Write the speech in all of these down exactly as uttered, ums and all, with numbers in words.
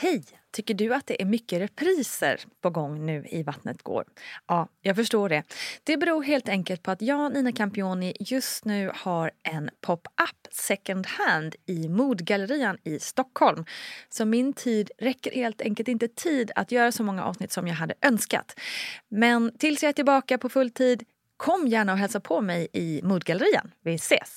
Hej! Tycker du att det är mycket repriser på gång nu i Vattnet går? Ja, jag förstår det. Det beror helt enkelt på att jag, Nina Campioni, just nu har en pop-up second hand i Modgallerian i Stockholm. Så min tid räcker helt enkelt inte tid att göra så många avsnitt som jag hade önskat. Men tills jag är tillbaka på full tid, kom gärna och hälsa på mig i Modgallerian. Vi ses!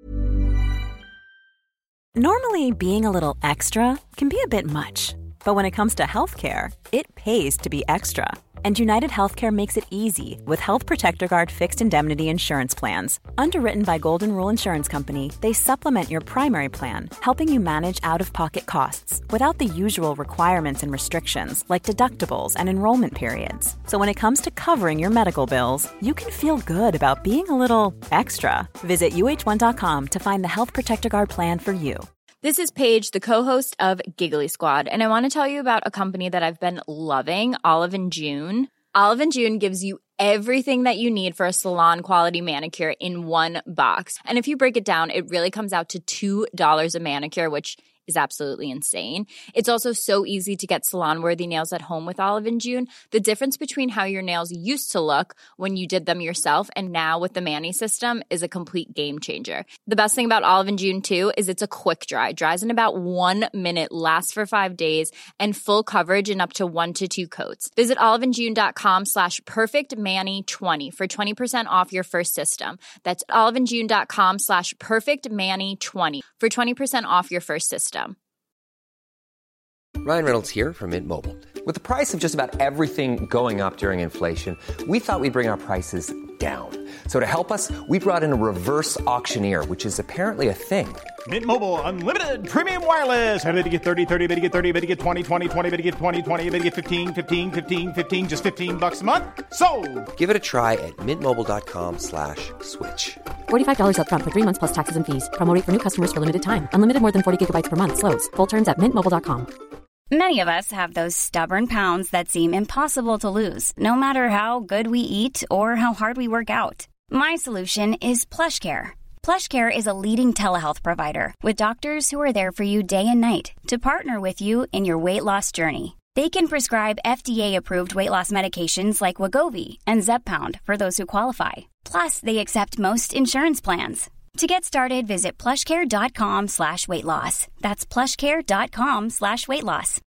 Normally, being a little extra can be a bit much. But when it comes to healthcare, it pays to be extra. And United Healthcare makes it easy with Health Protector Guard fixed indemnity insurance plans. Underwritten by Golden Rule Insurance Company, they supplement your primary plan, helping you manage out-of-pocket costs without the usual requirements and restrictions like deductibles and enrollment periods. So when it comes to covering your medical bills, you can feel good about being a little extra. Visit U H one dot com to find the Health Protector Guard plan for you. This is Paige, the co-host of Giggly Squad, and I want to tell you about a company that I've been loving, Olive and June. Olive and June gives you everything that you need for a salon-quality manicure in one box. And if you break it down, it really comes out to two dollars a manicure, which is absolutely insane. It's also so easy to get salon-worthy nails at home with Olive and June. The difference between how your nails used to look when you did them yourself and now with the Mani system is a complete game changer. The best thing about Olive and June, too, is it's a quick dry. Dries in about one minute, lasts for five days, and full coverage in up to one to two coats. Visit oliveandjune.com slash perfectmani20 for twenty percent off your first system. That's oliveandjune.com slash perfectmani20 for twenty percent off your first system. Ryan Reynolds here from Mint Mobile. With the price of just about everything going up during inflation, we thought we'd bring our prices down. So to help us, we brought in a reverse auctioneer, which is apparently a thing. Mint Mobile Unlimited Premium Wireless. How to get thirty, thirty, how to get thirty, how to get twenty, twenty, twenty, how to get twenty, twenty, how to get fifteen, fifteen, fifteen, fifteen, just fifteen bucks a month? Sold! Give it a try at mintmobile.com slash switch. forty-five dollars up front for three months plus taxes and fees. Promo rate for new customers for limited time. Unlimited more than forty gigabytes per month. Slows full terms at mint mobile dot com. Many of us have those stubborn pounds that seem impossible to lose, no matter how good we eat or how hard we work out. My solution is PlushCare. PlushCare is a leading telehealth provider with doctors who are there for you day and night to partner with you in your weight loss journey. They can prescribe F D A-approved weight loss medications like Wegovy and Zepbound for those who qualify. Plus, they accept most insurance plans. To get started, visit plushcare.com slash weight loss. That's plushcare.com slash weight loss.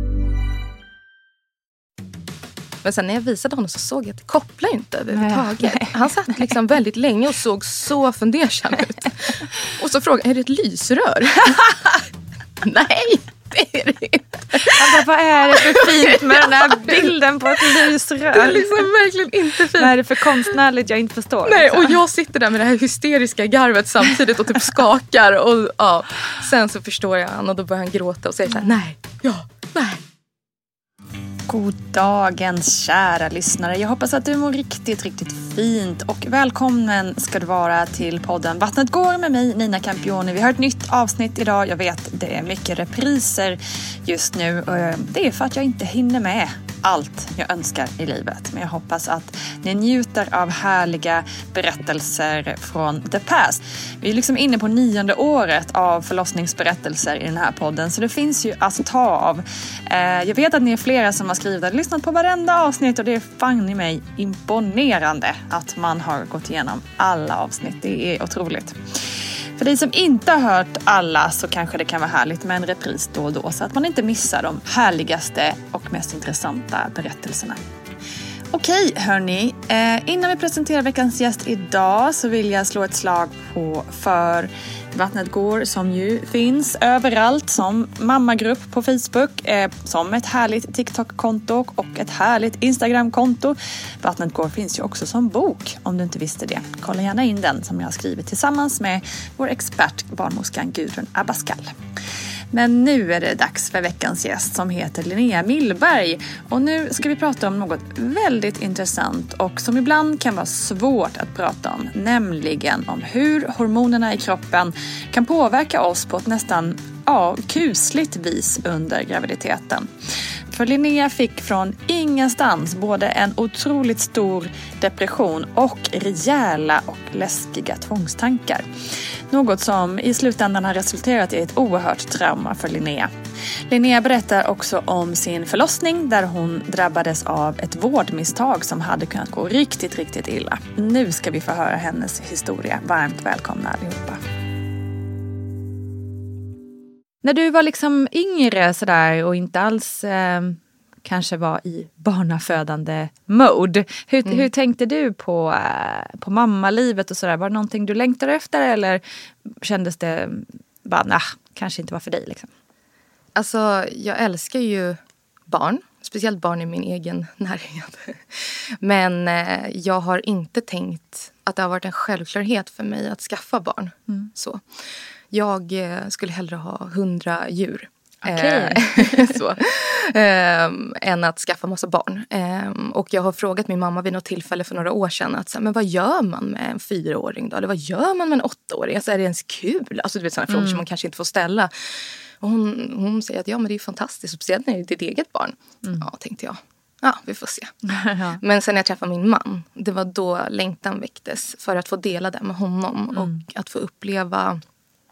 Men sen när jag visade honom så såg jag att det kopplar inte överhuvudtaget. Han satt liksom väldigt länge och såg så fundersam ut. Och så frågade, är det ett lysrör? Nej, det är det inte. Alltså, vad är det för fint med den här bilden på ett lysrör? Det är liksom verkligen inte fint. Vad är det för konstnärligt jag inte förstår? Nej, liksom. Och jag sitter där med det här hysteriska garvet samtidigt och typ skakar. Och ja, sen så förstår jag han och då börjar han gråta och säger så här, nej, ja, nej. God dagens kära lyssnare. Jag hoppas att du mår riktigt, riktigt fint. Och välkommen ska du vara till podden Vattnet går med mig, Nina Campioni. Vi har ett nytt avsnitt idag. Jag vet, det är mycket repriser just nu. Det är för att jag inte hinner med allt jag önskar i livet. Men jag hoppas att ni njuter av härliga berättelser från the past. Vi är liksom inne på nionde året av förlossningsberättelser i den här podden. Så det finns ju att ta av. Jag vet att ni är flera som har skrivit och lyssnat på varenda avsnitt. Och det är fan i mig imponerande att man har gått igenom alla avsnitt. Det är otroligt. För dig som inte har hört alla så kanske det kan vara härligt med en repris då och då. Så att man inte missar de härligaste och mest intressanta berättelserna. Okej hörni, eh, innan vi presenterar veckans gäst idag så vill jag slå ett slag på för Vattnet går som ju finns överallt som mammagrupp på Facebook, eh, som ett härligt TikTok-konto och ett härligt Instagram-konto. Vattnet går finns ju också som bok om du inte visste det. Kolla gärna in den som jag har skrivit tillsammans med vår expert barnmorskan Gudrun Abascal. Men nu är det dags för veckans gäst som heter Linnea Millberg. Och nu ska vi prata om något väldigt intressant och som ibland kan vara svårt att prata om. Nämligen om hur hormonerna i kroppen kan påverka oss på ett nästan ja, kusligt vis under graviditeten. För Linnea fick från ingenstans både en otroligt stor depression och rejäla och läskiga tvångstankar. Något som i slutändan har resulterat i ett oerhört trauma för Linnea. Linnea berättar också om sin förlossning där hon drabbades av ett vårdmisstag som hade kunnat gå riktigt, riktigt illa. Nu ska vi få höra hennes historia. Varmt välkomna allihopa. När du var liksom yngre sådär och inte alls eh, kanske var i barnafödande mode. Hur, mm. hur tänkte du på, eh, på mammalivet och sådär? Var det någonting du längtade efter eller kändes det bara, nah, kanske inte var för dig liksom? Alltså, jag älskar ju barn. Speciellt barn i min egen närhet. Men eh, jag har inte tänkt att det har varit en självklarhet för mig att skaffa barn. Mm. Så. Jag eh, skulle hellre ha hundra djur. Okay. Eh, så. Eh, än att skaffa massa barn. Eh, och jag har frågat min mamma vid något tillfälle för några år sedan. Att, så, men vad gör man med en fyraåring då? Eller vad gör man med en åttaåring? Alltså, är det ens kul? Alltså du vet sådana mm. frågor som man kanske inte får ställa. Och hon, hon säger att ja, men det är fantastiskt. Speciellt när det är ditt eget barn. Mm. Ja, tänkte jag. Ja, vi får se. Ja. Men sen när jag träffade min man. Det var då längtan väcktes. För att få dela det med honom. Mm. Och att få uppleva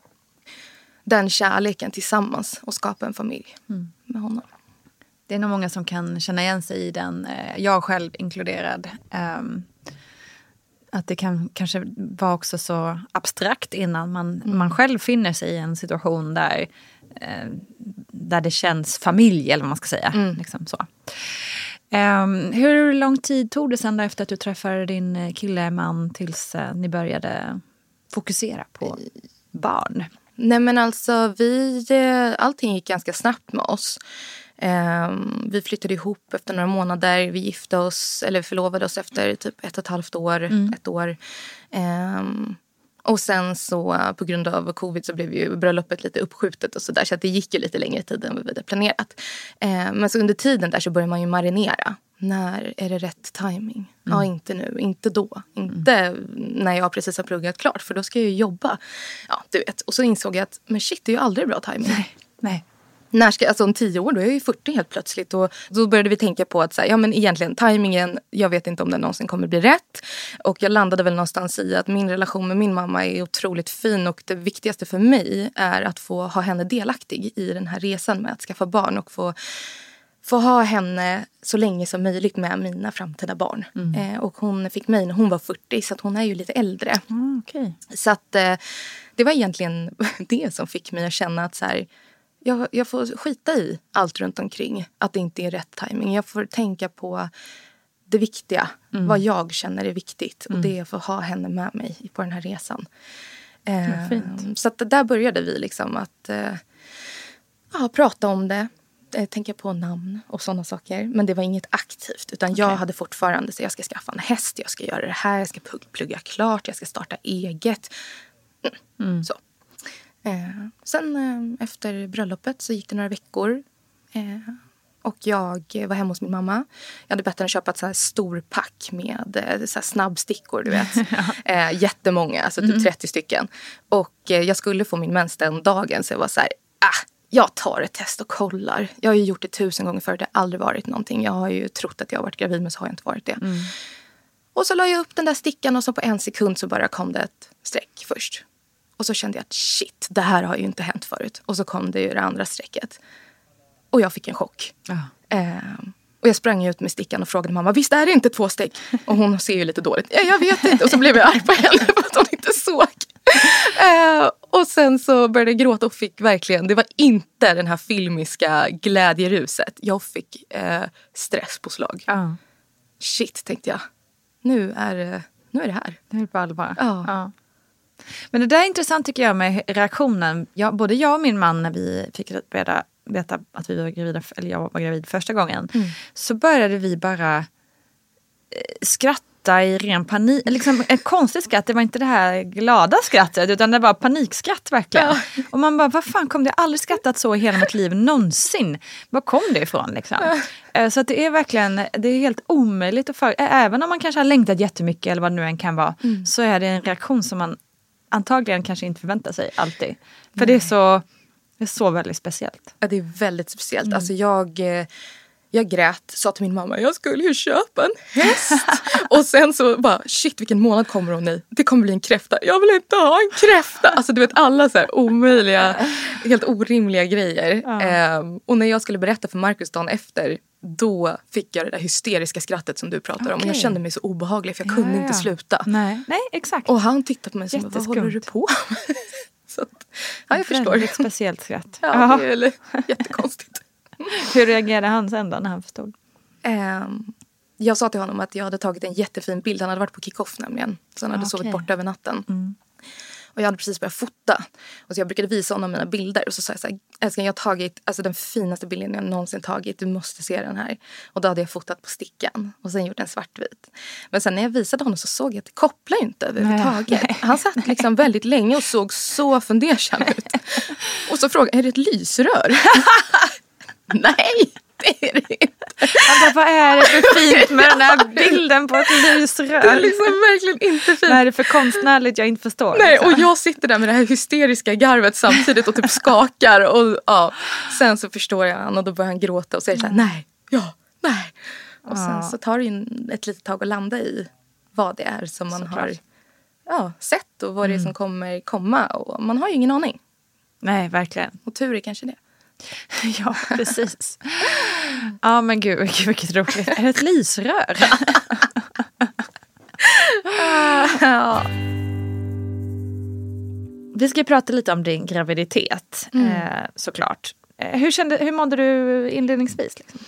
den kärleken tillsammans. Och skapa en familj mm. med honom. Det är nog många som kan känna igen sig i den. Jag själv inkluderad. Um, att det kan kanske vara också så abstrakt innan man, mm. man själv finner sig i en situation där, eh, där det känns familj eller vad man ska säga. Mm. Liksom så. Um, hur lång tid tog det sen efter att du träffade din kille, man, tills uh, ni började fokusera på barn? Nej men alltså, vi, allting gick ganska snabbt med oss. Um, vi flyttade ihop efter några månader. Vi gifte oss, eller förlovade oss efter typ ett och ett halvt år. Mm. Ett år. Um, och sen så på grund av covid så blev ju bröllopet lite uppskjutet och sådär. Så att det gick ju lite längre tid än vad vi hade planerat. Um, men så under tiden där så börjar man ju marinera. När är det rätt timing? Mm. Ja, inte nu. Inte då. Inte mm. när jag precis har pluggat klart. För då ska jag ju jobba. Ja, du vet. Och så insåg jag att men shit, det är ju aldrig bra timing. Nej, nej. När ska, alltså om tio år, då är jag ju fyrtio helt plötsligt. Och då började vi tänka på att så här, ja men egentligen tajmingen, jag vet inte om den någonsin kommer bli rätt. Och jag landade väl någonstans i att min relation med min mamma är otroligt fin. Och det viktigaste för mig är att få ha henne delaktig i den här resan med att skaffa barn. Och få, få ha henne så länge som möjligt med mina framtida barn. Mm. Eh, och hon fick mig när hon var fyrtio, så att hon är ju lite äldre. Mm, okay. Så att eh, det var egentligen det som fick mig att känna att så här, Jag, jag får skita i allt runt omkring. Att det inte är rätt timing. Jag får tänka på det viktiga. Mm. Vad jag känner är viktigt. Mm. Och det är att få ha henne med mig på den här resan. Eh, fint. Så att där började vi liksom att eh, ja, prata om det. Eh, tänka på namn och sådana saker. Men det var inget aktivt. Utan okay. jag hade fortfarande så jag ska skaffa en häst. Jag ska göra det här. Jag ska plugga klart. Jag ska starta eget. Mm. Mm. Så. Eh, sen eh, efter bröllopet så gick det några veckor eh, och jag var hemma hos min mamma. Jag hade bett henne köpa ett så här stor pack med eh, så här snabbstickor, du vet. ja. eh, jättemånga, alltså typ mm. trettio stycken. Och eh, jag skulle få min mens den dagen, så jag var så här, ah, jag tar ett test och kollar. Jag har ju gjort det tusen gånger förr, det har aldrig varit någonting. Jag har ju trott att jag har varit gravid, men så har jag inte varit det. Mm. Och så la jag upp den där stickan och så på en sekund så bara kom det ett streck först. Och så kände jag att shit, det här har ju inte hänt förut. Och så kom det ju det andra strecket. Och jag fick en chock. Ja. Eh, och jag sprang ut med stickan och frågade mamma, visst är det inte två streck? Och hon ser ju lite dåligt. Ja, jag vet inte. Och så blev jag arg på henne för att hon inte såg. Eh, och sen så började jag gråta och fick verkligen, det var inte den här filmiska glädjeruset. Jag fick eh, stress på slag. Ja. Shit, tänkte jag. Nu är, nu är det här. Det är på allvar. Ja. Ja. Men det där är intressant tycker jag med reaktionen. Jag, både jag och min man när vi fick veta, veta att vi var gravida, eller jag var gravid första gången. Mm. Så började vi bara eh, skratta i ren panik. Liksom en konstig skratt. Det var inte det här glada skrattet utan det var panikskratt verkligen. Ja. Och man bara, vad fan kom det? Jag har aldrig skrattat så i hela mitt liv någonsin. Var kom det ifrån liksom? Ja. Så att det är verkligen, det är helt omöjligt att för, även om man kanske har längtat jättemycket eller vad det nu än kan vara. Mm. Så är det en reaktion som man antagligen kanske inte förväntar sig alltid. För det är så, det är så väldigt speciellt. Ja, det är väldigt speciellt. Mm. Alltså jag, Jag grät, sa till min mamma, jag skulle ju köpa en häst. Och sen så bara, shit vilken månad kommer hon i? Det kommer bli en kräfta. Jag vill inte ha en kräfta. Alltså du vet alla så här omöjliga, helt orimliga grejer. Ja. Um, och när jag skulle berätta för Marcus dagen efter, då fick jag det där hysteriska skrattet som du pratar okay. om. Och jag kände mig så obehaglig för jag kunde ja, ja. inte sluta. Nej, Nej exakt. Och han tittade på mig som, vad håller du på med? Så att, ja, jag förstår. Väldigt speciellt skratt. Ja, det är eller, jättekonstigt. Hur reagerade han sen då när han förstod? Um, jag sa till honom att jag hade tagit en jättefin bild. Han hade varit på kick-off nämligen. Så han hade okay. sovit borta över natten. Mm. Och jag hade precis börjat fota. Och så jag brukade visa honom mina bilder. Och så sa jag så här, älskling jag har tagit alltså den finaste bilden jag någonsin tagit. Du måste se den här. Och då hade jag fotat på stickan. Och sen gjort en svartvit. Men sen när jag visade honom så såg jag att det kopplar inte överhuvudtaget. Nej, nej. Han satt liksom väldigt länge och såg så fundersam ut. Och så frågade jag, är det ett lysrör? Nej, det är det inte. Alltså, vad är det för fint med den här bilden på ett lysrör? Det är liksom verkligen inte fint. Vad är det för konstnärligt jag inte förstår? Nej, liksom. Och jag sitter där med det här hysteriska garvet samtidigt och typ skakar. Och ja, sen så förstår jag han och då börjar han gråta och säger så här, nej, ja, nej. Och sen så tar det ju ett litet tag att landa i vad det är som man Såklart. har ja, sett och vad det är som mm. kommer komma. Och man har ju ingen aning. Nej, verkligen. Och tur är kanske det. Ja, precis. Ja, men gud, gud vilket roligt. Är det ett lysrör? Ja. Vi ska prata lite om din graviditet, mm. eh, såklart. Eh, hur, kände, hur mådde du inledningsvis? Liksom?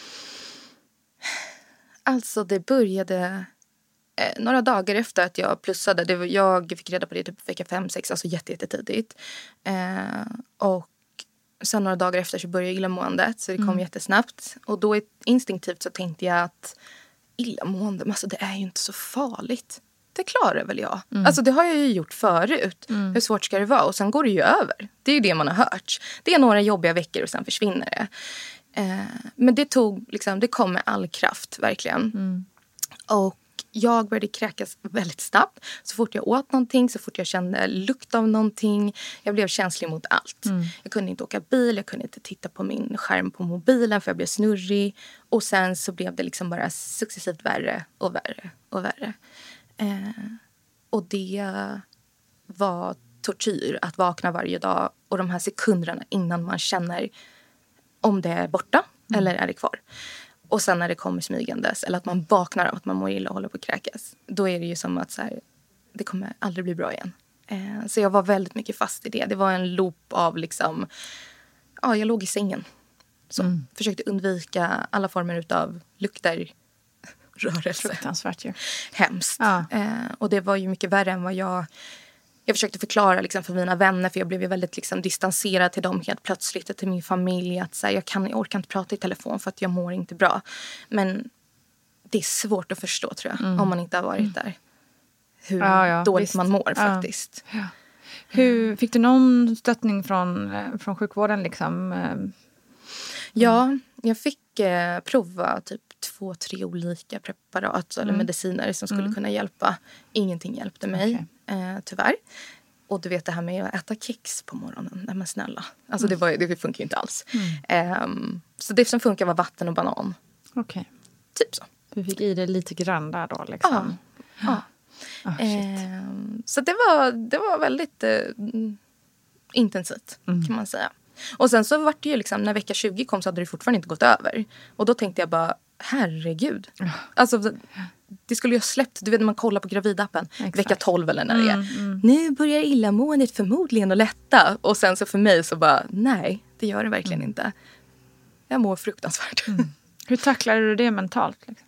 Alltså, det började eh, några dagar efter att jag plussade. Det var, jag fick reda på det typ vecka fem sex, alltså jättetidigt. Eh, och sen några dagar efter så började illamåendet. Så det kom mm. jättesnabbt. Och då instinktivt så tänkte jag att illamående, alltså det är ju inte så farligt. Det klarar väl jag. Mm. Alltså det har jag ju gjort förut. Mm. Hur svårt ska det vara? Och sen går det ju över. Det är ju det man har hört. Det är några jobbiga veckor och sen försvinner det. Eh, men det tog liksom, det kom med all kraft verkligen. Mm. Och jag började kräkas väldigt snabbt. Så fort jag åt någonting, så fort jag kände lukt av någonting. Jag blev känslig mot allt. Mm. Jag kunde inte åka bil, jag kunde inte titta på min skärm på mobilen för jag blev snurrig. Och sen så blev det liksom bara successivt värre och värre och värre. Eh, och det var tortyr att vakna varje dag. Och de här sekunderna innan man känner om det är borta mm. eller är det kvar. Och sen när det kommer smygandes, eller att man vaknar av att man mår illa och håller på att kräkas. Då är det ju som att så här, det kommer aldrig bli bra igen. Eh, så jag var väldigt mycket fast i det. Det var en loop av liksom, ja jag låg i sängen. Så mm. försökte undvika alla former av lukter, rörelse. Fruktansvärt ju. Hemskt. Ja. Eh, och det var ju mycket värre än vad jag... Jag försökte förklara liksom, för mina vänner, för jag blev ju väldigt liksom, distanserad till dem helt plötsligt, till min familj. Att, så här, jag, kan, jag orkar inte prata i telefon för att jag mår inte bra. Men det är svårt att förstå tror jag, mm. om man inte har varit där. Hur ja, ja, dåligt visst. man mår faktiskt. Ja. Ja. Hur, fick du någon stöttning från, från sjukvården liksom? Mm. Ja, jag fick eh, prova typ två, tre olika preparat eller mm. mediciner som skulle mm. kunna hjälpa. Ingenting hjälpte mig, okay. eh, tyvärr. Och du vet det här med att äta kex på morgonen. Nej men snälla. Alltså mm. det, var, det funkar ju inte alls. Mm. Eh, så det som funkar var vatten och banan. Okej. Okay. Typ så. Du fick i det lite grann där då liksom. Ja. ja. Oh, eh, så det var, det var väldigt eh, intensivt mm. kan man säga. Och sen så var det ju liksom, när vecka tjugo kom så hade det fortfarande inte gått över. Och då tänkte jag bara, herregud. Mm. Alltså, det skulle ju ha släppt, du vet när man kollar på gravidappen. Exakt. Vecka tolv eller när det är. Mm, mm. Nu börjar illamåendet förmodligen att lätta. Och sen så för mig så bara, nej, det gör det verkligen mm. inte. Jag mår fruktansvärt. Mm. Hur tacklade du det mentalt? Liksom?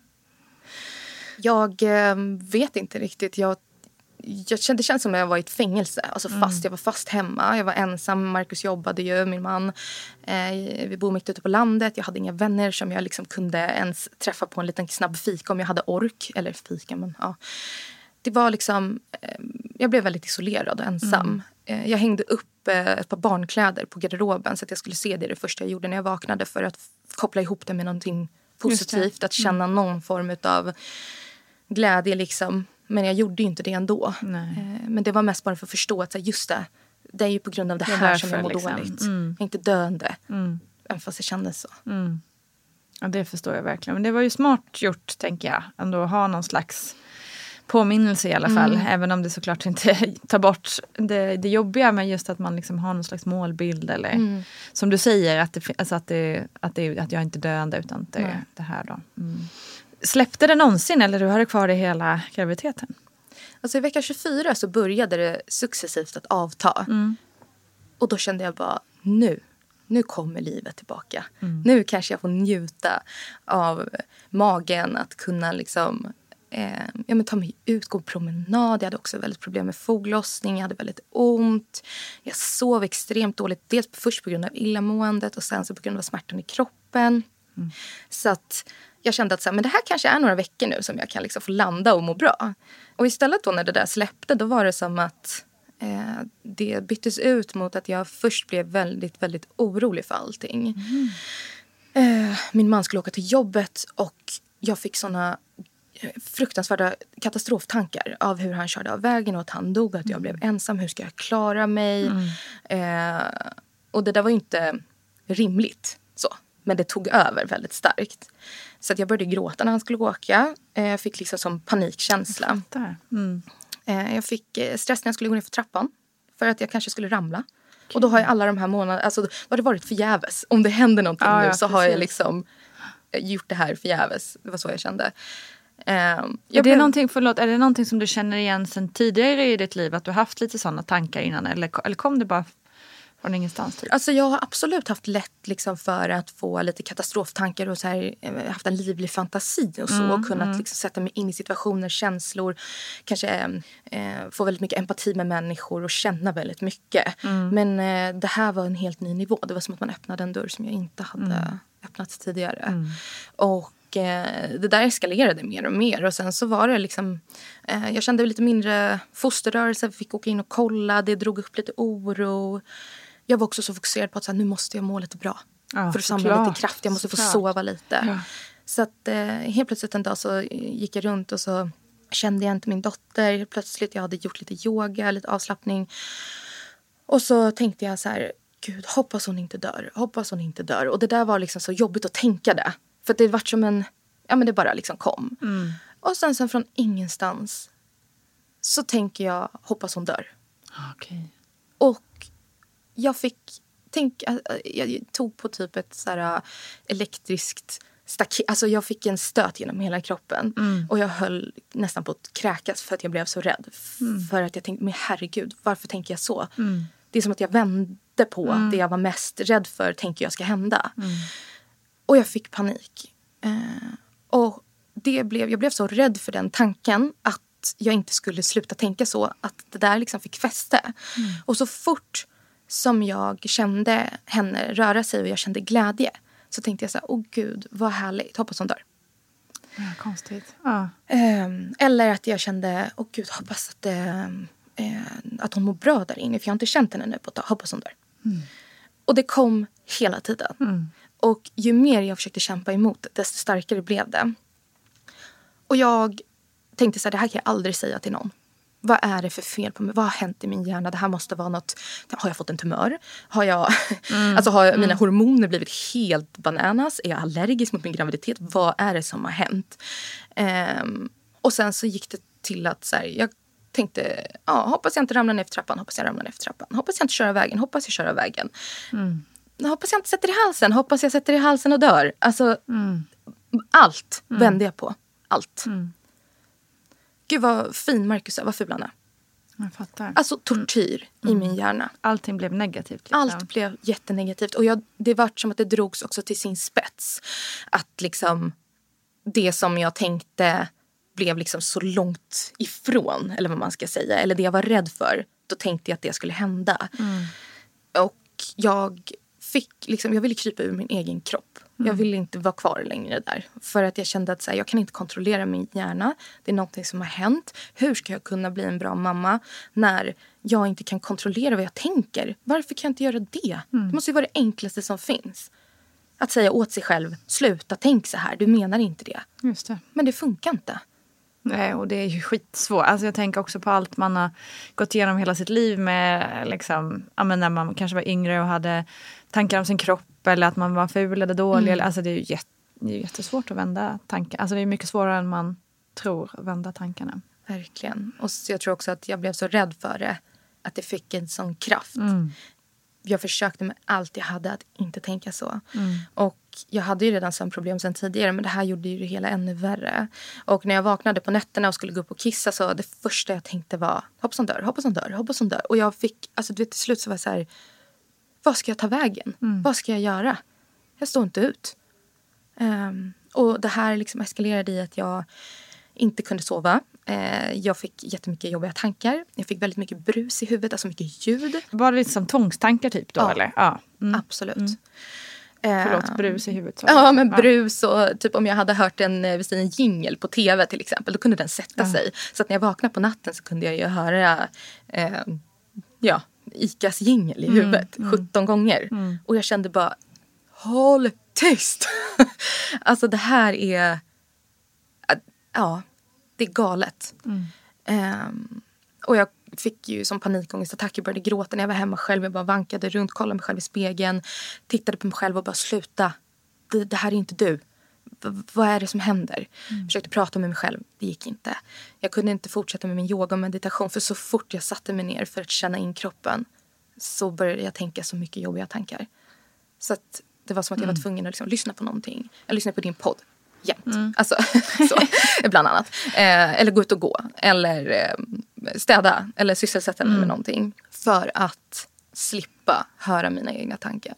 Jag eh, vet inte riktigt. Jag Jag kände, det kändes som att jag var i ett fängelse. Alltså fast, mm. jag var fast hemma. Jag var ensam, Marcus jobbade ju, min man. Eh, vi bor mitt ute på landet. Jag hade inga vänner som jag liksom kunde ens träffa på en liten snabb fika om jag hade ork. Eller fika, men ja. Det var liksom, eh, jag blev väldigt isolerad och ensam. Mm. Eh, jag hängde upp eh, ett par barnkläder på garderoben så att jag skulle se det det första jag gjorde när jag vaknade. För att koppla ihop det med någonting positivt. Att känna mm. någon form av glädje liksom. Men jag gjorde ju inte det ändå. Nej. Men det var mest bara för att förstå att just det, det är ju på grund av det, det här som jag mår liksom. dåligt. Mm. Jag är inte döende. Mm. Även fast det kändes så. Mm. Ja, det förstår jag verkligen. Men det var ju smart gjort, tänker jag. Ändå ha någon slags påminnelse i alla fall. Mm. Även om det såklart inte tar bort det, det jobbiga. Men just att man liksom har någon slags målbild. Eller mm. som du säger, att, det, alltså att, det, att, det, att jag inte är döende utan det, mm. det här då. Mm. Släppte det någonsin eller du har det kvar i hela graviditeten? Alltså i vecka tjugofyra så började det successivt att avta. Mm. Och då kände jag bara, nu. Nu kommer livet tillbaka. Mm. Nu kanske jag får njuta av magen. Att kunna liksom, eh, ja, men ta mig ut, gå på promenad. Jag hade också väldigt problem med foglossning. Jag hade väldigt ont. Jag sov extremt dåligt. Dels först på grund av illamåendet. Och sen så på grund av smärtan i kroppen. Mm. Så att jag kände att så här, men det här kanske är några veckor nu som jag kan liksom få landa och må bra. Och istället då när det där släppte, då var det som att eh, det byttes ut mot att jag först blev väldigt, väldigt orolig för allting. Mm. Eh, min man skulle åka till jobbet och jag fick såna fruktansvärda katastroftankar av hur han körde av vägen och att han dog, att jag blev ensam, hur ska jag klara mig? Mm. Eh, och det där var ju inte rimligt så. Men det tog över väldigt starkt. Så att jag började gråta när han skulle åka. Jag fick liksom som panikkänsla. Jag, mm. jag fick stress när jag skulle gå ner för trappan. För att jag kanske skulle ramla. Okay. Och då har jag alla de här månaderna... Alltså, då har det varit förgäves. Om det händer någonting ah, nu ja, så precis. Har jag liksom gjort det här förgäves. Det var så jag kände. Um, jag är, det blev... någonting, förlåt, är det någonting som du känner igen sen tidigare i ditt liv? Att du har haft lite sådana tankar innan? Eller, eller kom det bara... från ingenstans typ? Alltså jag har absolut haft lätt liksom för att få lite katastroftankar och så här, haft en livlig fantasi och så. Mm, och kunnat mm. liksom sätta mig in i situationer, känslor. Kanske eh, få väldigt mycket empati med människor och känna väldigt mycket. Mm. Men eh, det här var en helt ny nivå. Det var som att man öppnade en dörr som jag inte hade mm. öppnat tidigare. Mm. Och eh, det där eskalerade mer och mer. Och sen så var det liksom... Eh, jag kände lite mindre fosterrörelse. Vi fick åka in och kolla. Det drog upp lite oro. Jag var också så fokuserad på att så här, nu måste jag må lite bra. Ja, för att samla klart. Lite kraft. Jag måste få klart. Sova lite. Ja. Så att eh, helt plötsligt en dag så gick jag runt och så kände jag inte min dotter. Plötsligt jag hade gjort lite yoga, lite avslappning. Och så tänkte jag så här, gud, hoppas hon inte dör. Hoppas hon inte dör. Och det där var liksom så jobbigt att tänka det. För det var som en, ja men det bara liksom kom. Mm. Och sen, sen från ingenstans så tänker jag, hoppas hon dör. Okej. Okay. Och jag fick, tänk, jag tog på typ ett så här elektriskt staket. Alltså jag fick en stöt genom hela kroppen. Mm. Och jag höll nästan på att kräkas för att jag blev så rädd. Mm. För att jag tänkte, men herregud, varför tänker jag så? Mm. Det är som att jag vände på mm. det jag var mest rädd för, tänker jag ska hända. Mm. Och jag fick panik. Eh, och det blev, jag blev så rädd för den tanken att jag inte skulle sluta tänka så. Att det där liksom fick fäste. Mm. Och så fort som jag kände henne röra sig och jag kände glädje, så tänkte jag så här, åh gud, vad härligt, hoppas hon dör. Ja, konstigt. Ja. Um, eller att jag kände, åh gud, hoppas att, um, uh, att hon mår bra där inne, för jag har inte känt henne nu på ett tag, hoppas hon dör. Mm. Och det kom hela tiden. Mm. Och ju mer jag försökte kämpa emot, desto starkare blev det. Och jag tänkte så här, det här kan jag aldrig säga till någon. Vad är det för fel på mig? Vad har hänt i min hjärna? Det här måste vara något... Har jag fått en tumör? Har jag... Mm. alltså har jag, mina mm. hormoner blivit helt bananas? Är jag allergisk mot min graviditet? Vad är det som har hänt? Um, och sen så gick det till att så här, jag tänkte... Ja, hoppas jag inte ramlar ner för trappan. Hoppas jag ramlar ner för trappan. Hoppas jag inte kör av vägen. Hoppas jag kör av vägen. Mm. Hoppas jag inte sätter i halsen. Hoppas jag sätter i halsen och dör. Alltså, mm. allt mm. vände jag på. Allt. Mm. Gud vad fin Marcus är, vad ful han är. Jag fattar. Alltså tortyr mm. i min hjärna. Allting blev negativt. Liksom. Allt blev jättenegativt. Och jag, det var som att det drogs också till sin spets. Att liksom det som jag tänkte blev liksom så långt ifrån. Eller vad man ska säga. Eller det jag var rädd för. Då tänkte jag att det skulle hända. Mm. Och jag fick liksom, jag ville krypa ur min egen kropp. Mm. Jag ville inte vara kvar längre där. För att jag kände att så här, jag kan inte kontrollera min hjärna. Det är någonting som har hänt. Hur ska jag kunna bli en bra mamma när jag inte kan kontrollera vad jag tänker? Varför kan jag inte göra det? Mm. Det måste ju vara det enklaste som finns. Att säga åt sig själv, sluta tänk så här. Du menar inte det. Just det. Men det funkar inte. Nej, och det är ju skitsvårt. Alltså jag tänker också på allt man har gått igenom hela sitt liv med, liksom, ja, men när man kanske var yngre och hade tankar om sin kropp eller att man var ful eller dålig. Mm. Eller, alltså det är ju jätte, det är jättesvårt att vända tankar. Alltså det är mycket svårare än man tror att vända tankarna. Verkligen. Och så jag tror också att jag blev så rädd för det. Att det fick en sån kraft. Mm. Jag försökte med allt jag hade att inte tänka så. Mm. Och jag hade ju redan sömnproblem sedan tidigare. Men det här gjorde ju det hela ännu värre. Och när jag vaknade på nätterna och skulle gå upp och kissa. Så det första jag tänkte var. Hoppas hon dör, hoppas hon dör, hoppas hon dör. Och jag fick, alltså du vet till slut så var jag så här. Vad ska jag ta vägen? Mm. Vad ska jag göra? Jag står inte ut. Um, och det här liksom eskalerade i att jag inte kunde sova. Uh, jag fick jättemycket jobbiga tankar. Jag fick väldigt mycket brus i huvudet, alltså mycket ljud. Var det lite som tvångstankar typ då? Ja, eller? Ja. Mm. Absolut. Mm. Förlåt, brus i huvudet. Så. Ja, men brus och typ om jag hade hört en, en jingle på tv till exempel. Då kunde den sätta ja. sig. Så att när jag vaknade på natten så kunde jag ju höra uh, ja, Icas jingle i huvudet mm. sjutton gånger. Mm. Och jag kände bara, håll tyst. Alltså det här är, ja, det är galet. Mm. Um, och jag fick ju som panikångestattack. Jag började gråta när jag var hemma själv. Jag bara vankade runt, kollade mig själv i spegeln. Tittade på mig själv och bara sluta. Det, det här är inte du. V- vad är det som händer? Mm. Försökte prata med mig själv. Det gick inte. Jag kunde inte fortsätta med min yoga och meditation. För så fort jag satte mig ner för att känna in kroppen. Så började jag tänka så mycket jobbiga tankar. Så att det var som att jag var tvungen att liksom lyssna på någonting. Jag lyssnade på din podd. Jämt. Mm. Alltså, så, bland annat. Eh, eller gå ut och gå. Eller eh, städa. Eller sysselsätta mig mm. med någonting. För att slippa höra mina egna tankar.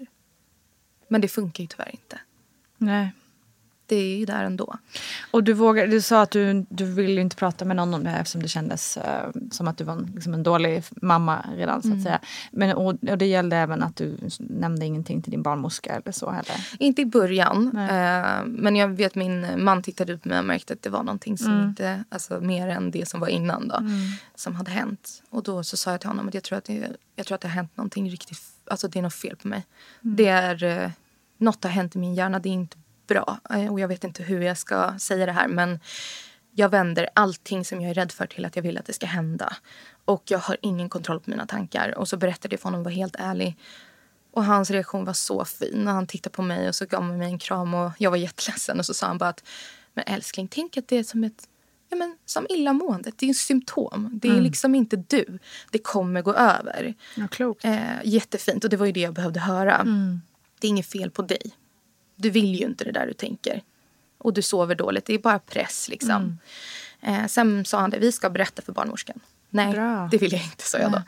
Men det funkar ju tyvärr inte. Nej. Det är ju där ändå. Och du, vågar, du sa att du, du ville inte prata med någon om det här eftersom det kändes uh, som att du var en, liksom en dålig mamma redan så att mm. säga. Men, och, och det gällde även att du nämnde ingenting till din barnmorska eller så heller? Inte i början. Uh, men jag vet min man tittade ut på mig och märkte att det var någonting som mm. inte, alltså mer än det som var innan då. Mm. Som hade hänt. Och då så sa jag till honom att jag tror att det, jag tror att det har hänt någonting riktigt, alltså det är något fel på mig. Mm. Det är, uh, något har hänt i min hjärna, det är inte bra. Och jag vet inte hur jag ska säga det här. Men jag vänder allting som jag är rädd för till att jag vill att det ska hända. Och jag har ingen kontroll på mina tankar. Och så berättade jag för honom och var helt ärlig. Och hans reaktion var så fin. Han tittade på mig och så gav mig en kram. Och jag var jätteledsen. Och så sa han bara att, men älskling, tänk att det är som ett, ja men som illamående. Det är en symptom. Det är mm. liksom inte du. Det kommer gå över. Ja, klokt. Eh, jättefint. Och det var ju det jag behövde höra. Mm. Det är inget fel på dig. Du vill ju inte det där du tänker. Och du sover dåligt. Det är bara press liksom. Mm. Eh, sen sa han det. Vi ska berätta för barnmorskan. Nej, bra. Det vill jag inte, sa jag då.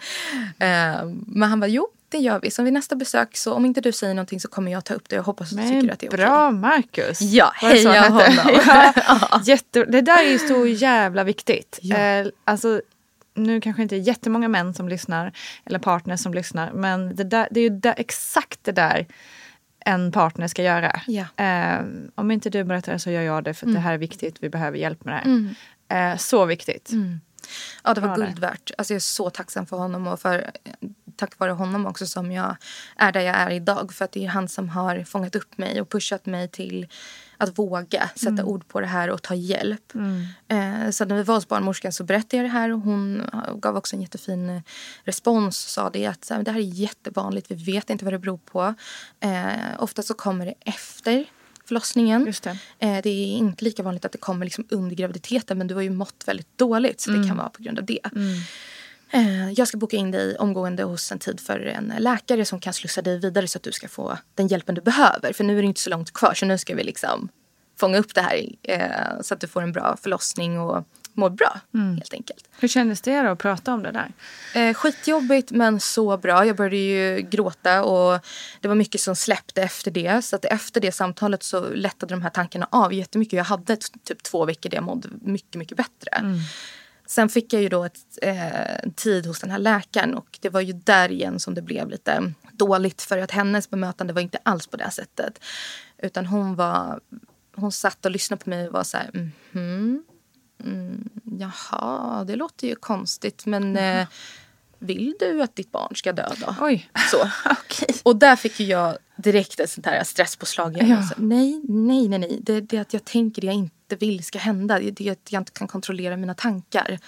Eh, men han var jo, det gör vi. Så vid nästa besök, så om inte du säger någonting så kommer jag ta upp det. Jag hoppas att du tycker att det är okej. Bra, Marcus. Ja, heja honom. ja, jätte, det där är ju så jävla viktigt. Ja. Eh, alltså, nu kanske inte är jättemånga män som lyssnar. Eller partners som lyssnar. Men det, där, det är ju där, exakt det där en partner ska göra. Ja. Eh, om inte du berättar det så gör jag det. För mm. det här är viktigt. Vi behöver hjälp med det här. Mm. Eh, så viktigt. Mm. Ja, det var guld värt. Alltså jag är så tacksam för honom. Och för, tack vare honom också som jag är där jag är idag. För att det är han som har fångat upp mig. Och pushat mig till att våga sätta mm. ord på det här och ta hjälp. Mm. Eh, så när vi var hos barnmorskan så berättade jag det här. Och hon gav också en jättefin respons. Och sa det att så här, det här är jättevanligt. Vi vet inte vad det beror på. Eh, ofta så kommer det efter förlossningen. Just det. Eh, det är inte lika vanligt att det kommer liksom under graviditeten. Men du har ju mått väldigt dåligt. Så mm. det kan vara på grund av det. Mm. Eh, jag ska boka in dig omgående hos en tid för en läkare som kan slussa dig vidare så att du ska få den hjälpen du behöver. För nu är det inte så långt kvar, så nu ska vi liksom fånga upp det här eh, så att du får en bra förlossning och mår bra, mm. helt enkelt. Hur kändes det då att prata om det där? Eh, skitjobbigt men så bra. Jag började ju gråta och det var mycket som släppte efter det. Så att efter det samtalet så lättade de här tankarna av jättemycket. Jag hade t- typ två veckor där jag mådde mycket, mycket bättre. Mm. Sen fick jag ju då ett, eh, tid hos den här läkaren och det var ju där igen som det blev lite dåligt för att hennes bemötande var inte alls på det sättet. Utan hon var, hon satt och lyssnade på mig och var så här, mhm, mm, jaha, det låter ju konstigt men mm. eh, vill du att ditt barn ska dö då? Oj, så. Okay. Och där fick ju jag direkt ett sånt här stresspåslag. Ja. Så, nej, nej, nej, nej. Det, det är att jag tänker det jag inte vill ska hända. Det är att jag inte kan kontrollera mina tankar.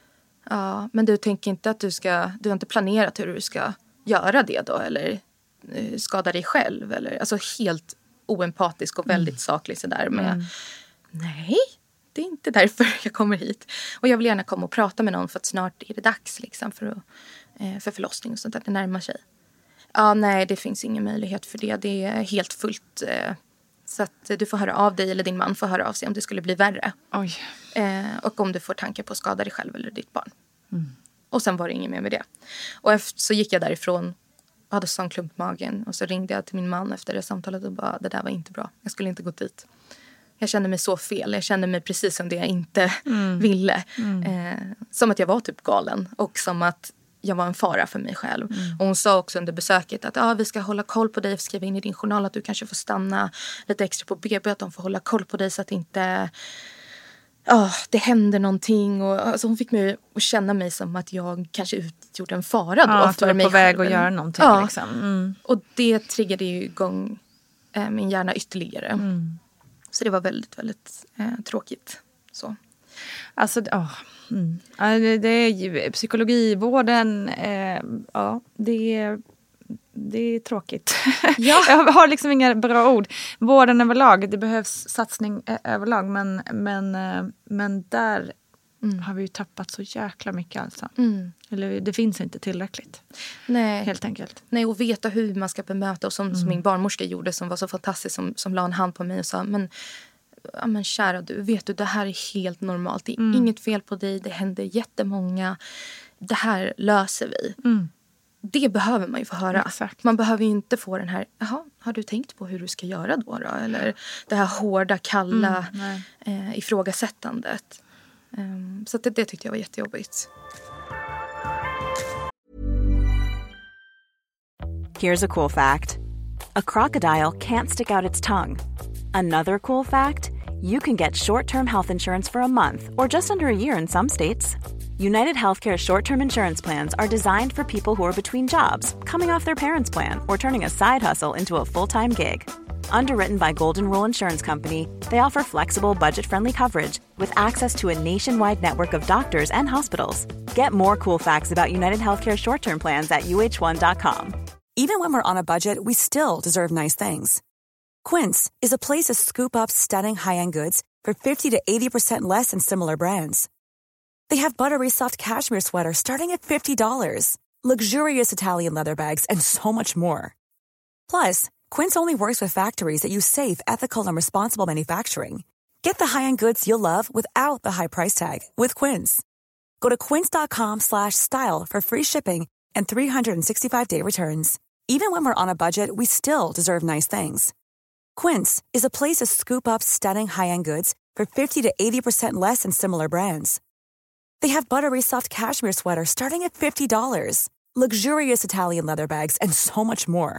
Ja, men du tänker inte att du ska, du har inte planerat hur du ska göra det då? Eller uh, skada dig själv? Eller, alltså helt oempatisk och väldigt mm. saklig sådär med mm. nej, det är inte därför jag kommer hit. Och jag vill gärna komma och prata med någon för att snart är det dags liksom för, att, eh, för förlossning och sånt att det närmar sig. Ja, nej, det finns ingen möjlighet för det. Det är helt fullt. Eh, så att du får höra av dig eller din man får höra av sig om det skulle bli värre. Oj. Eh, och om du får tankar på att skada dig själv eller ditt barn. Mm. Och sen var det inget mer med det. Och efter, så gick jag därifrån. Hade sån klump i magen. Och så ringde jag till min man efter det samtalet och bara, det där var inte bra. Jag skulle inte gå dit. Jag kände mig så fel. Jag kände mig precis som det jag inte mm. ville. Mm. Eh, som att jag var typ galen. Och som att jag var en fara för mig själv. Mm. Och hon sa också under besöket att ah, vi ska hålla koll på dig och skriva in i din journal att du kanske får stanna lite extra på B B. Att de får hålla koll på dig så att inte ah, det händer någonting. Och, alltså, hon fick mig att känna mig som att jag kanske utgjorde en fara då. Ja, för att du var på väg att göra någonting. Ja. Liksom. Mm. Och det triggade ju igång eh, min hjärna ytterligare. Mm. Så det var väldigt, väldigt eh, tråkigt. Så. Alltså, oh, mm. det, det är ju psykologivården, eh, ja, det är, det är tråkigt. Ja. Jag har liksom inga bra ord. Vården överlag, det behövs satsning överlag, men, men, men där mm. har vi ju tappat så jäkla mycket alltså. Mm. Eller det finns inte tillräckligt. Nej. Helt enkelt. Nej, och veta hur man ska bemöta. Och som, mm. som min barnmorska gjorde som var så fantastisk, som, som la en hand på mig och sa, men ja, men kära du, vet du, det här är helt normalt. Det är mm. inget fel på dig, det händer jättemånga. Det här löser vi. Mm. Det behöver man ju få höra. Exakt. Man behöver ju inte få den här, jaha, har du tänkt på hur du ska göra då? då? Eller det här hårda, kalla mm, eh, ifrågasättandet. Um, så det, det tyckte jag var jättejobbigt. Here's a cool fact. A crocodile can't stick out its tongue. Another cool fact, you can get short-term health insurance for a month or just under a year in some states. United Healthcare short-term insurance plans are designed for people who are between jobs, coming off their parents' plan, or turning a side hustle into a full-time gig. Underwritten by Golden Rule Insurance Company, they offer flexible, budget-friendly coverage with access to a nationwide network of doctors and hospitals. Get more cool facts about United Healthcare short-term plans at U H one dot com. Even when we're on a budget, we still deserve nice things. Quince is a place to scoop up stunning high-end goods for fifty to eighty percent less than similar brands. They have buttery soft cashmere sweaters starting at fifty dollars, luxurious Italian leather bags, and so much more. Plus, Quince only works with factories that use safe, ethical, and responsible manufacturing. Get the high-end goods you'll love without the high price tag with Quince. Go to quince.com slash style for free shipping and three sixty-five day returns. Even when we're on a budget, we still deserve nice things. Quince is a place to scoop up stunning high-end goods for fifty to eighty percent less than similar brands. They have buttery soft cashmere sweaters starting at fifty dollars, luxurious Italian leather bags, and so much more.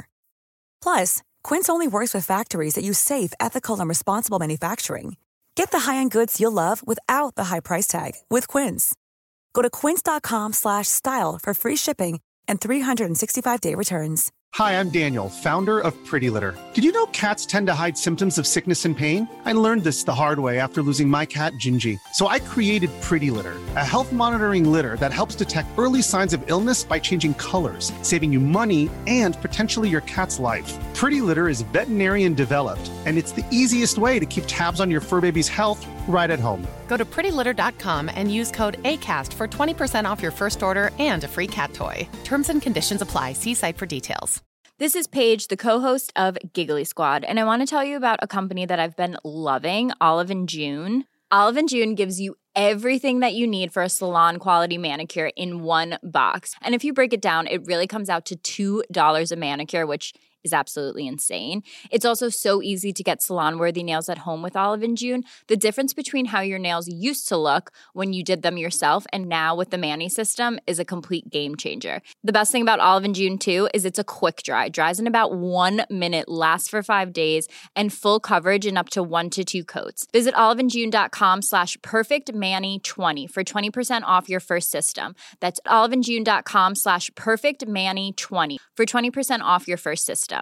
Plus, Quince only works with factories that use safe, ethical, and responsible manufacturing. Get the high-end goods you'll love without the high price tag with Quince. Go to quince.com slash style for free shipping and three sixty-five day returns. Hi, I'm Daniel, founder of Pretty Litter. Did you know cats tend to hide symptoms of sickness and pain? I learned this the hard way after losing my cat, Gingy. So I created Pretty Litter, a health monitoring litter that helps detect early signs of illness by changing colors, saving you money and potentially your cat's life. Pretty Litter is veterinarian developed, and it's the easiest way to keep tabs on your fur baby's health right at home. Go to pretty litter dot com and use code ACAST for twenty percent off your first order and a free cat toy. Terms and conditions apply. See site for details. This is Paige, the co-host of Giggly Squad, and I want to tell you about a company that I've been loving, Olive and June. Olive and June gives you everything that you need for a salon-quality manicure in one box. And if you break it down, it really comes out to two dollars a manicure, which is absolutely insane. It's also so easy to get salon-worthy nails at home with Olive and June. The difference between how your nails used to look when you did them yourself and now with the Mani system is a complete game changer. The best thing about Olive and June, too, is it's a quick dry. Dries in about one minute, lasts for five days, and full coverage in up to one to two coats. Visit oliveandjune.com slash perfectmani20 for twenty percent off your first system. That's oliveandjune.com slash perfectmani20 for twenty percent off your first system.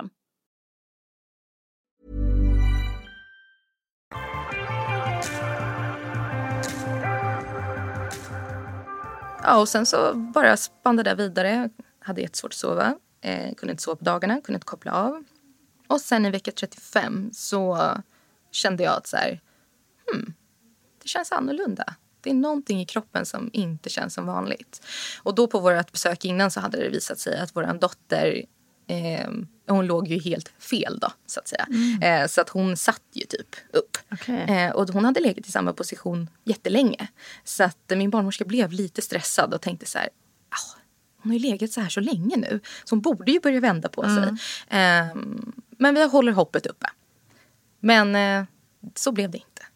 Ja, och sen så bara spann det där vidare. Jag hade jättesvårt att sova. Eh, kunde inte sova på dagarna, kunde inte koppla av. Och sen i vecka trettiofem så kände jag att så här, hmm, det känns annorlunda. Det är någonting i kroppen som inte känns som vanligt. Och då på vårt besök innan så hade det visat sig att vår dotter, eh, hon låg ju helt fel då, så att säga. Mm. Eh, så att hon satt ju typ upp. Okay. Eh, och hon hade legat i samma position jättelänge. Så att eh, min barnmorska blev lite stressad och tänkte så här, ah, hon har ju legat så här så länge nu. Så hon borde ju börja vända på sig. Mm. Eh, men vi håller hoppet uppe. Men eh, så blev det inte.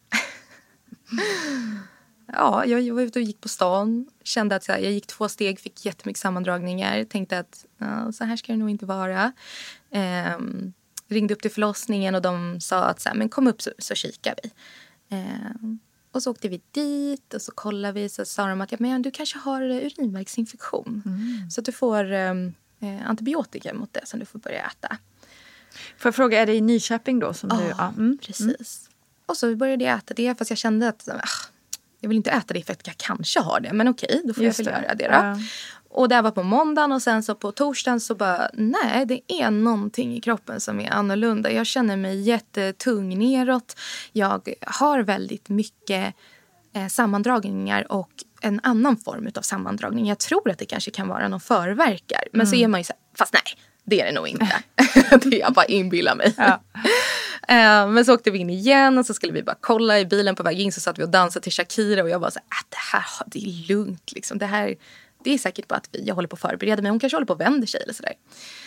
Ja, jag var ute och gick på stan. Kände att så här, jag gick två steg, fick jättemycket sammandragningar. Tänkte att ja, så här ska det nog inte vara. Ehm, ringde upp till förlossningen och de sa att så här, men kom upp så, så kikar vi. Ehm, och så åkte vi dit och så kollade vi. Så sa de att ja, men du kanske har urinvägsinfektion. Mm. Så att du får eh, antibiotika mot det som du får börja äta. Får jag fråga, är det i Nyköping då? Som ja, du, ja, mm. precis. Mm. Och så började jag äta det fast jag kände att ah, jag vill inte äta det för att jag kanske har det. Men okej, då får Just jag väl det. göra det då. Ja. Och det var på måndagen och sen så på torsdagen så bara, nej det är någonting i kroppen som är annorlunda. Jag känner mig jättetung neråt. Jag har väldigt mycket eh, sammandragningar och en annan form av sammandragning. Jag tror att det kanske kan vara någon förverkar. Men mm. så är man ju så här, fast nej, det är det nog inte. Det är jag bara inbillar mig. Ja. Uh, men så åkte vi in igen och så skulle vi bara kolla i bilen på väg in. Så satt vi och dansade till Shakira och jag bara så här, det här det är lugnt liksom. Det här, det är säkert bara att vi, jag håller på att förbereda mig. Hon kanske håller på att vända sig eller sådär.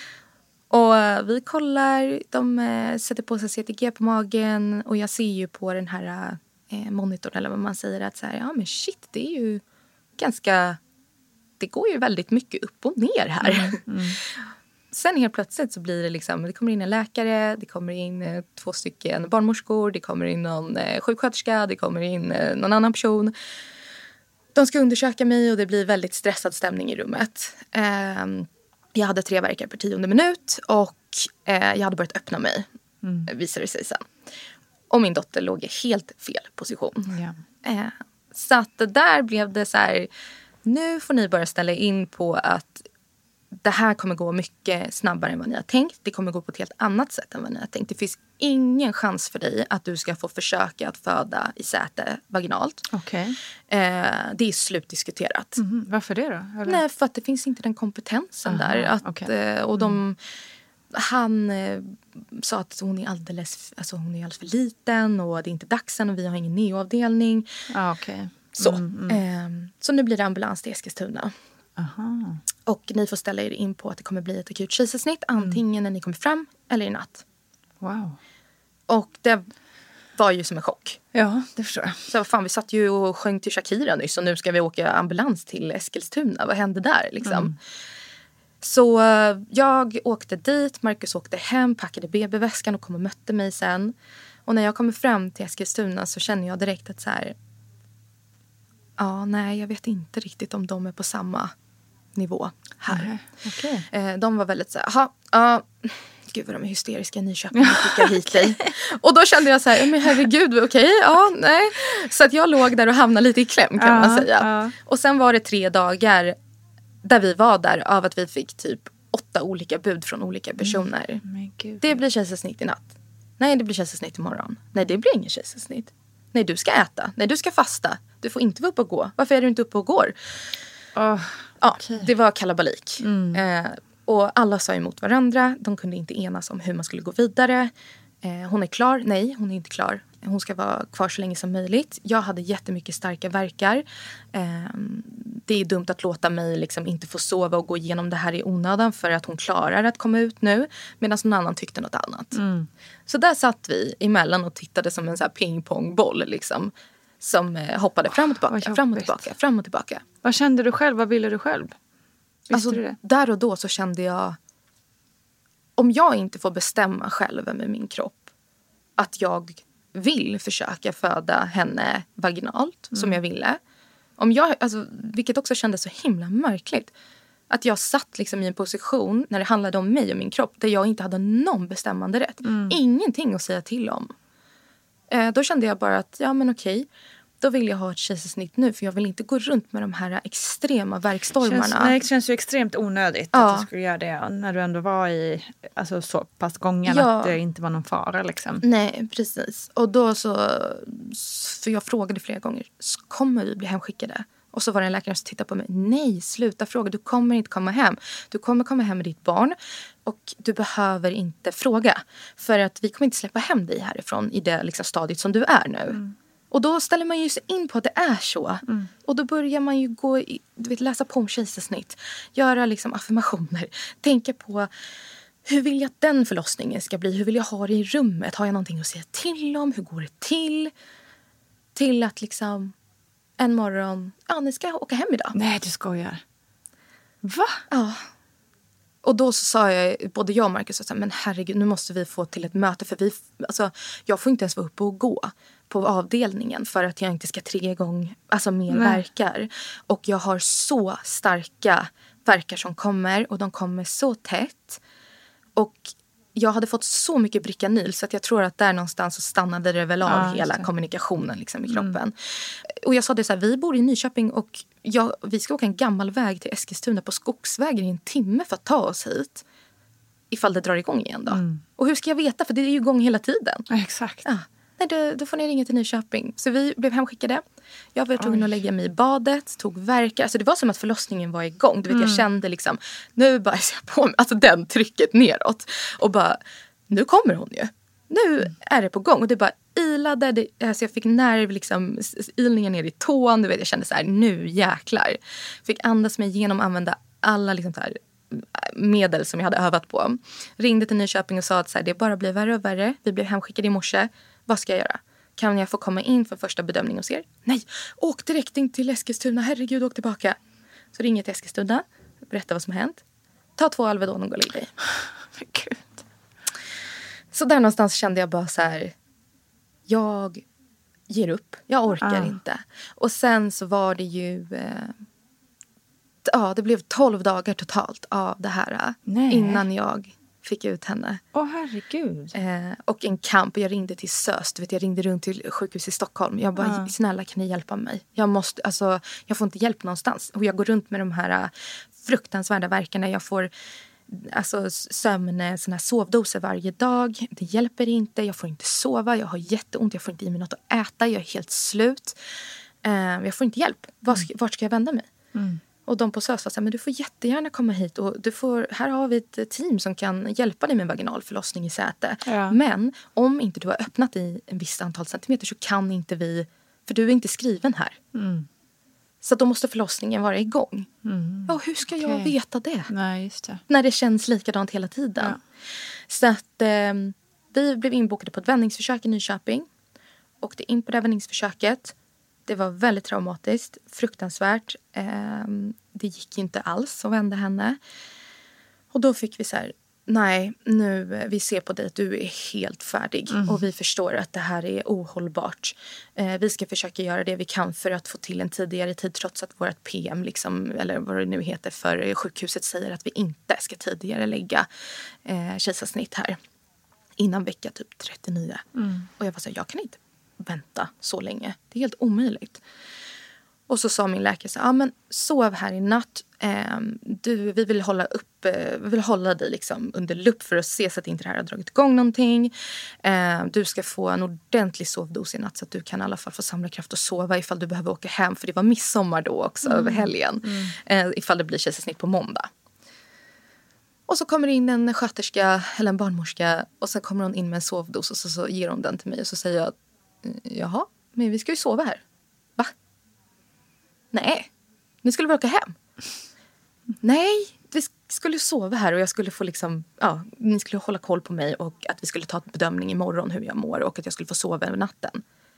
Och uh, vi kollar, de uh, sätter på sig C T G på magen och jag ser ju på den här uh, monitorn eller vad man säger att så här, ja men shit, det är ju ganska, det går ju väldigt mycket upp och ner här. Mm, mm. Sen helt plötsligt så blir det liksom, det kommer in en läkare, det kommer in eh, två stycken barnmorskor, det kommer in någon eh, sjuksköterska, det kommer in eh, någon annan person. De ska undersöka mig och det blir väldigt stressad stämning i rummet. Eh, jag hade tre verkar per tionde minut och eh, jag hade börjat öppna mig, mm. visade det sig sen. Och min dotter låg i helt fel position. Yeah. Eh, så att där blev det så här, nu får ni börja ställa in på att det här kommer gå mycket snabbare än vad ni har tänkt. Det kommer gå på ett helt annat sätt än vad ni har tänkt. Det finns ingen chans för dig att du ska få försöka att föda i säte vaginalt. Okay. Eh, det är slutdiskuterat. Mm, varför det då? Eller? Nej, för att det finns inte den kompetensen Aha, där. Att, okay. eh, och de, mm. han eh, sa att hon är, alldeles, alltså hon är alldeles för liten och det är inte dags än och vi har ingen neoavdelning. Ah, okay. Så. Mm, mm. Eh, så nu blir det ambulans till Eskilstuna. Aha. Och ni får ställa er in på att det kommer bli ett akut kejsarsnitt. Antingen mm. när ni kommer fram eller i natt. Wow. Och det var ju som en chock. Ja, det förstår jag. Så fan, vi satt ju och sjöng till Shakira nyss. Och nu ska vi åka ambulans till Eskilstuna. Vad hände där liksom? Mm. Så jag åkte dit. Marcus åkte hem. Packade B B-väskan och kom och mötte mig sen. Och när jag kommer fram till Eskilstuna så känner jag direkt att så här... Ja, nej, jag vet inte riktigt om de är på samma nivå här. Mm, okay. eh, de var väldigt så här, aha, ja, gud vad de är hysteriska i Nyköping, skickar hit dig. Och då kände jag så här, men herregud, okej, okay, ja, nej. Så att jag låg där och hamnade lite i kläm kan uh, man säga. Uh. Och sen var det tre dagar där vi var där av att vi fick typ åtta olika bud från olika personer. Mm, det blir kejsarsnitt i natt. Nej, det blir kejsarsnitt imorgon. Nej, det blir ingen kejsarsnitt. Nej, du ska äta. Nej, du ska fasta. Du får inte vara uppe och gå. Varför är du inte uppe och går? Oh, ja, okay. Det var kalabalik. Mm. Eh, och alla sa emot varandra. De kunde inte enas om hur man skulle gå vidare. Eh, hon är klar. Nej, hon är inte klar. Hon ska vara kvar så länge som möjligt. Jag hade jättemycket starka verkar. Eh, det är dumt att låta mig liksom inte få sova och gå igenom det här i onödan för att hon klarar att komma ut nu. Medan någon annan tyckte något annat. Mm. Så där satt vi emellan och tittade som en så här pingpongboll liksom. Som eh, hoppade fram och tillbaka, fram och tillbaka, fram och tillbaka. Vad kände du själv? Vad ville du själv? Visste alltså, du det? Där och då så kände jag... Om jag inte får bestämma själv med min kropp att jag vill försöka föda henne vaginalt, mm. som jag ville. Om jag, alltså, vilket också kändes så himla märkligt. Att jag satt liksom i en position när det handlade om mig och min kropp där jag inte hade någon bestämmande rätt. Mm. Ingenting att säga till om. Eh, då kände jag bara att, ja men okej. då vill jag ha ett kejsarsnitt nu. För jag vill inte gå runt med de här extrema värkstormarna. Känns, nej, det känns ju extremt onödigt ja. att du skulle göra det när du ändå var i alltså, så pass gången ja. att det inte var någon fara. Liksom. Nej, precis. Och då så, för jag frågade flera gånger, kommer vi bli hemskickade? Och så var det en läkare som tittade på mig. Nej, sluta fråga. Du kommer inte komma hem. Du kommer komma hem med ditt barn. Och du behöver inte fråga. För att vi kommer inte släppa hem dig härifrån i det liksom, stadiet som du är nu. Mm. Och då ställer man ju sig in på att det är så. Mm. Och då börjar man ju gå i, du vet, läsa på om kejsarsnitt. Göra liksom affirmationer. Tänka på hur vill jag att den förlossningen ska bli? Hur vill jag ha det i rummet? Har jag någonting att säga till om? Hur går det till? Till att liksom... En morgon, ja ni ska åka hem idag. Nej, du skojar. Va? Ja. Och då så sa jag, både jag och Marcus, så här, men herregud, nu måste vi få till ett möte. För vi, alltså, jag får inte ens vara uppe och gå på avdelningen för att jag inte ska trigga igång alltså, mer Nej. verkar. Och jag har så starka verkar som kommer och de kommer så tätt. Och jag hade fått så mycket Bricanyl så att jag tror att där någonstans så stannade det väl av ja, hela det. kommunikationen liksom, i kroppen. Mm. Och jag sa det så här, vi bor i Nyköping och jag, vi ska åka en gammal väg till Eskilstuna på skogsvägen i en timme för att ta oss hit. Ifall det drar igång igen då. Mm. Och hur ska jag veta? För det är ju igång hela tiden. Ja, exakt. Ja. Nej, då, då får ni ringa till Nyköping. Så vi blev hemskickade. Jag var tvungen att lägga mig i badet. Tog verkar. Alltså det var som att förlossningen var igång. Du vet, mm. jag kände liksom, nu bara jag på mig. Alltså den trycket neråt. Och bara, nu kommer hon ju. Nu mm. är det på gång. Och det bara ilade. Det, alltså jag fick nerv, liksom, ilningen ner i tån. Du vet, jag kände så här, nu jäklar. Fick andas mig igenom, använda alla liksom så här, medel som jag hade övat på. Ringde till Nyköping och sa att så här, det bara blir värre och värre. Vi blev hemskickade i morse. Vad ska jag göra? Kan jag få komma in för första bedömning hos er? Nej, åk direkt in till Eskilstuna. Herregud, åk tillbaka. Så ringer jag till Eskilstuna. Berätta vad som har hänt. Ta två Alvedon och gå och lägg dig. Gud. Så där någonstans kände jag bara så här. Jag ger upp. Jag orkar ah. inte. Och sen så var det ju... Eh, ja, det blev tolv dagar totalt av det här. Nej. Innan jag... fick ut henne. Åh, oh, herregud. Eh, och en kamp. Jag ringde till SÖS. Du vet, jag ringde runt till sjukhus i Stockholm. Jag bara, uh. snälla kan ni hjälpa mig? Jag måste, alltså, jag får inte hjälp någonstans. Och jag går runt med de här fruktansvärda verkarna. Jag får alltså, sömn, såna här sovdoser varje dag. Det hjälper inte. Jag får inte sova. Jag har jätteont. Jag får inte i mig något att äta. Jag är helt slut. Eh, jag får inte hjälp. Var ska, vart ska jag vända mig? Mm. Och de på SÖS var så här, men du får jättegärna komma hit. Och du får, här har vi ett team som kan hjälpa dig med vaginal förlossning i säte. Ja. Men om inte du har öppnat i en viss antal centimeter så kan inte vi... För du är inte skriven här. Mm. Så då måste förlossningen vara igång. Mm. Ja, hur ska okay. jag veta det? Nej, just det. När det känns likadant hela tiden. Ja. Så att eh, vi blev inbokade på ett vändningsförsök i Nyköping. Åkte in på det vändningsförsöket. Det var väldigt traumatiskt, fruktansvärt. Eh, det gick inte alls att vända henne. Och då fick vi så här, nej, nu vi ser på dig att du är helt färdig. Mm. Och vi förstår att det här är ohållbart. Eh, vi ska försöka göra det vi kan för att få till en tidigare tid. Trots att vårt P M, liksom, eller vad det nu heter för sjukhuset, säger att vi inte ska tidigare lägga eh, kejsarsnitt här. Innan vecka typ trettionio. Mm. Och jag var så här, jag kan inte vänta så länge. Det är helt omöjligt. Och så sa min läkare så ja men sov här i natt. Eh, du, vi vill hålla upp, eh, vi vill hålla dig liksom under lupp för att se så att inte det här har dragit igång någonting. Eh, du ska få en ordentlig sovdos i natt så att du kan i alla fall få samla kraft och sova ifall du behöver åka hem. För det var midsommar då också mm. över helgen. Mm. Eh, ifall det blir kejsarsnitt på måndag. Och så kommer det in en sköterska eller en barnmorska och så kommer hon in med en sovdos och så, så ger hon den till mig och så säger jag jaha, men vi ska ju sova här. Va? Nej, ni skulle väl åka hem? Nej, vi skulle sova här och jag skulle få liksom, ja, ni skulle hålla koll på mig och att vi skulle ta en bedömning imorgon hur jag mår och att jag skulle få sova över natten.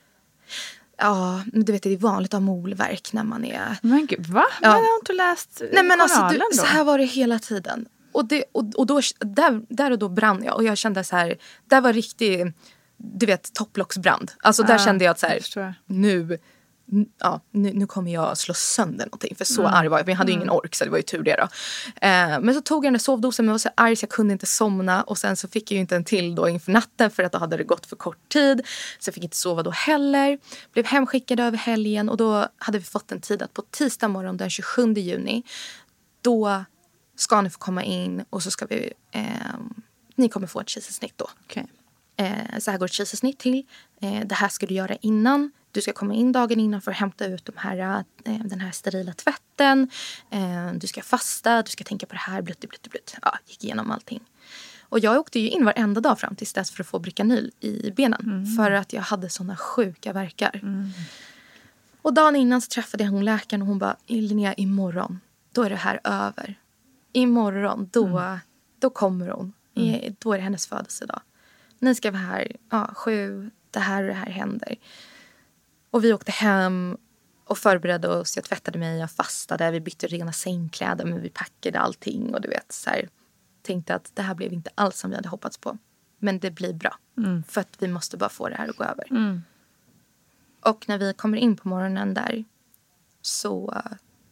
Ja, men du vet det är vanligt att ha molverk när man är... Men gud, va? Ja. Men jag har inte läst Nej, men alltså, du, så här var det hela tiden. Och, det, och, och då, där, där och då brann jag och jag kände så här, där var riktigt... Du vet, topplocksbrand. Alltså där uh, kände jag att så här, nu, ja, nu, nu kommer jag slå sönder någonting. För så Mm. arg var jag. Men jag hade ju ingen ork så det var ju tur det då. Eh, men så tog jag den där sovdosen men jag var så arg så jag kunde inte somna. Och sen så fick jag ju inte en till då inför natten för att då hade det gått för kort tid. Så jag fick inte sova då heller. Blev hemskickad över helgen och då hade vi fått en tid att på tisdag morgon den tjugosjunde juni då ska ni få komma in och så ska vi, eh, ni kommer få ett kejsarsnitt då. Okay. Eh, så här går ett kejsarsnitt till. Eh, det här ska du göra innan. Du ska komma in dagen innan för att hämta ut de här, eh, den här sterila tvätten. Eh, du ska fasta, du ska tänka på det här, blutt, blutt, blutt. Ja, gick igenom allting. Och jag åkte ju in varenda dag fram tills dess för att få Bricanyl i benen. Mm. För att jag hade såna sjuka verkar. Mm. Och dagen innan så träffade jag hon läkaren och hon bara, Linnea, imorgon, då är det här över. Imorgon, då, mm. då kommer hon. Mm. Då är det hennes födelsedag. Ni ska vara här, ja, sju, det här och det här händer. Och vi åkte hem och förberedde oss. Jag tvättade mig, jag fastade, vi bytte rena sängkläder men vi packade allting. Och du vet, så här, tänkte att det här blev inte alls som vi hade hoppats på. Men det blir bra. Mm. För att vi måste bara få det här att gå över. Mm. Och när vi kommer in på morgonen där så uh,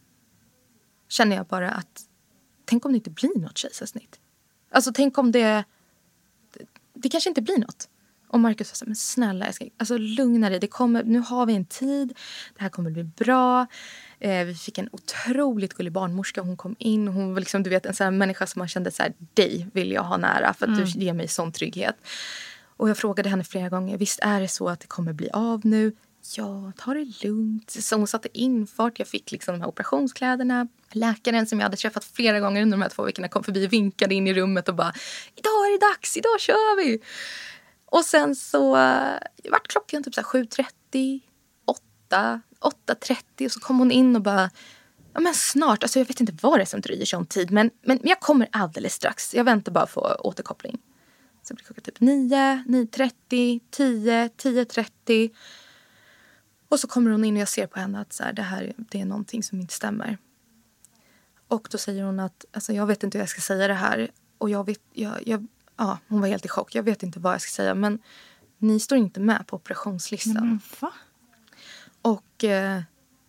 känner jag bara att tänk om det inte blir något kejsarsnitt. Alltså tänk om det, det, det kanske inte blir något. Och Marcus sa så här, men snälla, jag ska, alltså lugna dig. Det kommer, nu har vi en tid. Det här kommer bli bra. Eh, vi fick en otroligt gullig barnmorska. Hon kom in. Hon var liksom, du vet, en sån här människa som man kände så här, dig vill jag ha nära. För att mm. du ger mig sån trygghet. Och jag frågade henne flera gånger, visst är det så att det kommer bli av nu? Ja, ta det lugnt. Så hon satte infart. Jag fick liksom de här operationskläderna. Läkaren som jag hade träffat flera gånger under de här två veckorna kom förbi och vinkade in i rummet och bara, idag är det dags, idag kör vi. Och sen så uh, vart klockan typ så här sju trettio, åtta, åtta trettio och så kom hon in och bara, ja men snart, alltså jag vet inte vad det är som dröjer sån tid, men, men jag kommer alldeles strax. Jag väntar bara på återkoppling. Så blir klockan typ nio, nio trettio, tio, tio trettio. Och så kommer hon in och jag ser på henne att så här, det här det är någonting som inte stämmer. Och då säger hon att alltså, jag vet inte hur jag ska säga det här. Och jag vet, jag, jag, ja, hon var helt i chock. Jag vet inte vad jag ska säga. Men ni står inte med på operationslistan. Men va? Och eh,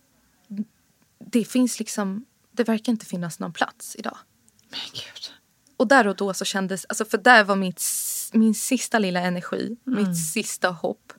det finns liksom, det verkar inte finnas någon plats idag. Men gud. Och där och då så kändes, alltså för där var mitt, min sista lilla energi. Mm. Mitt sista hopp.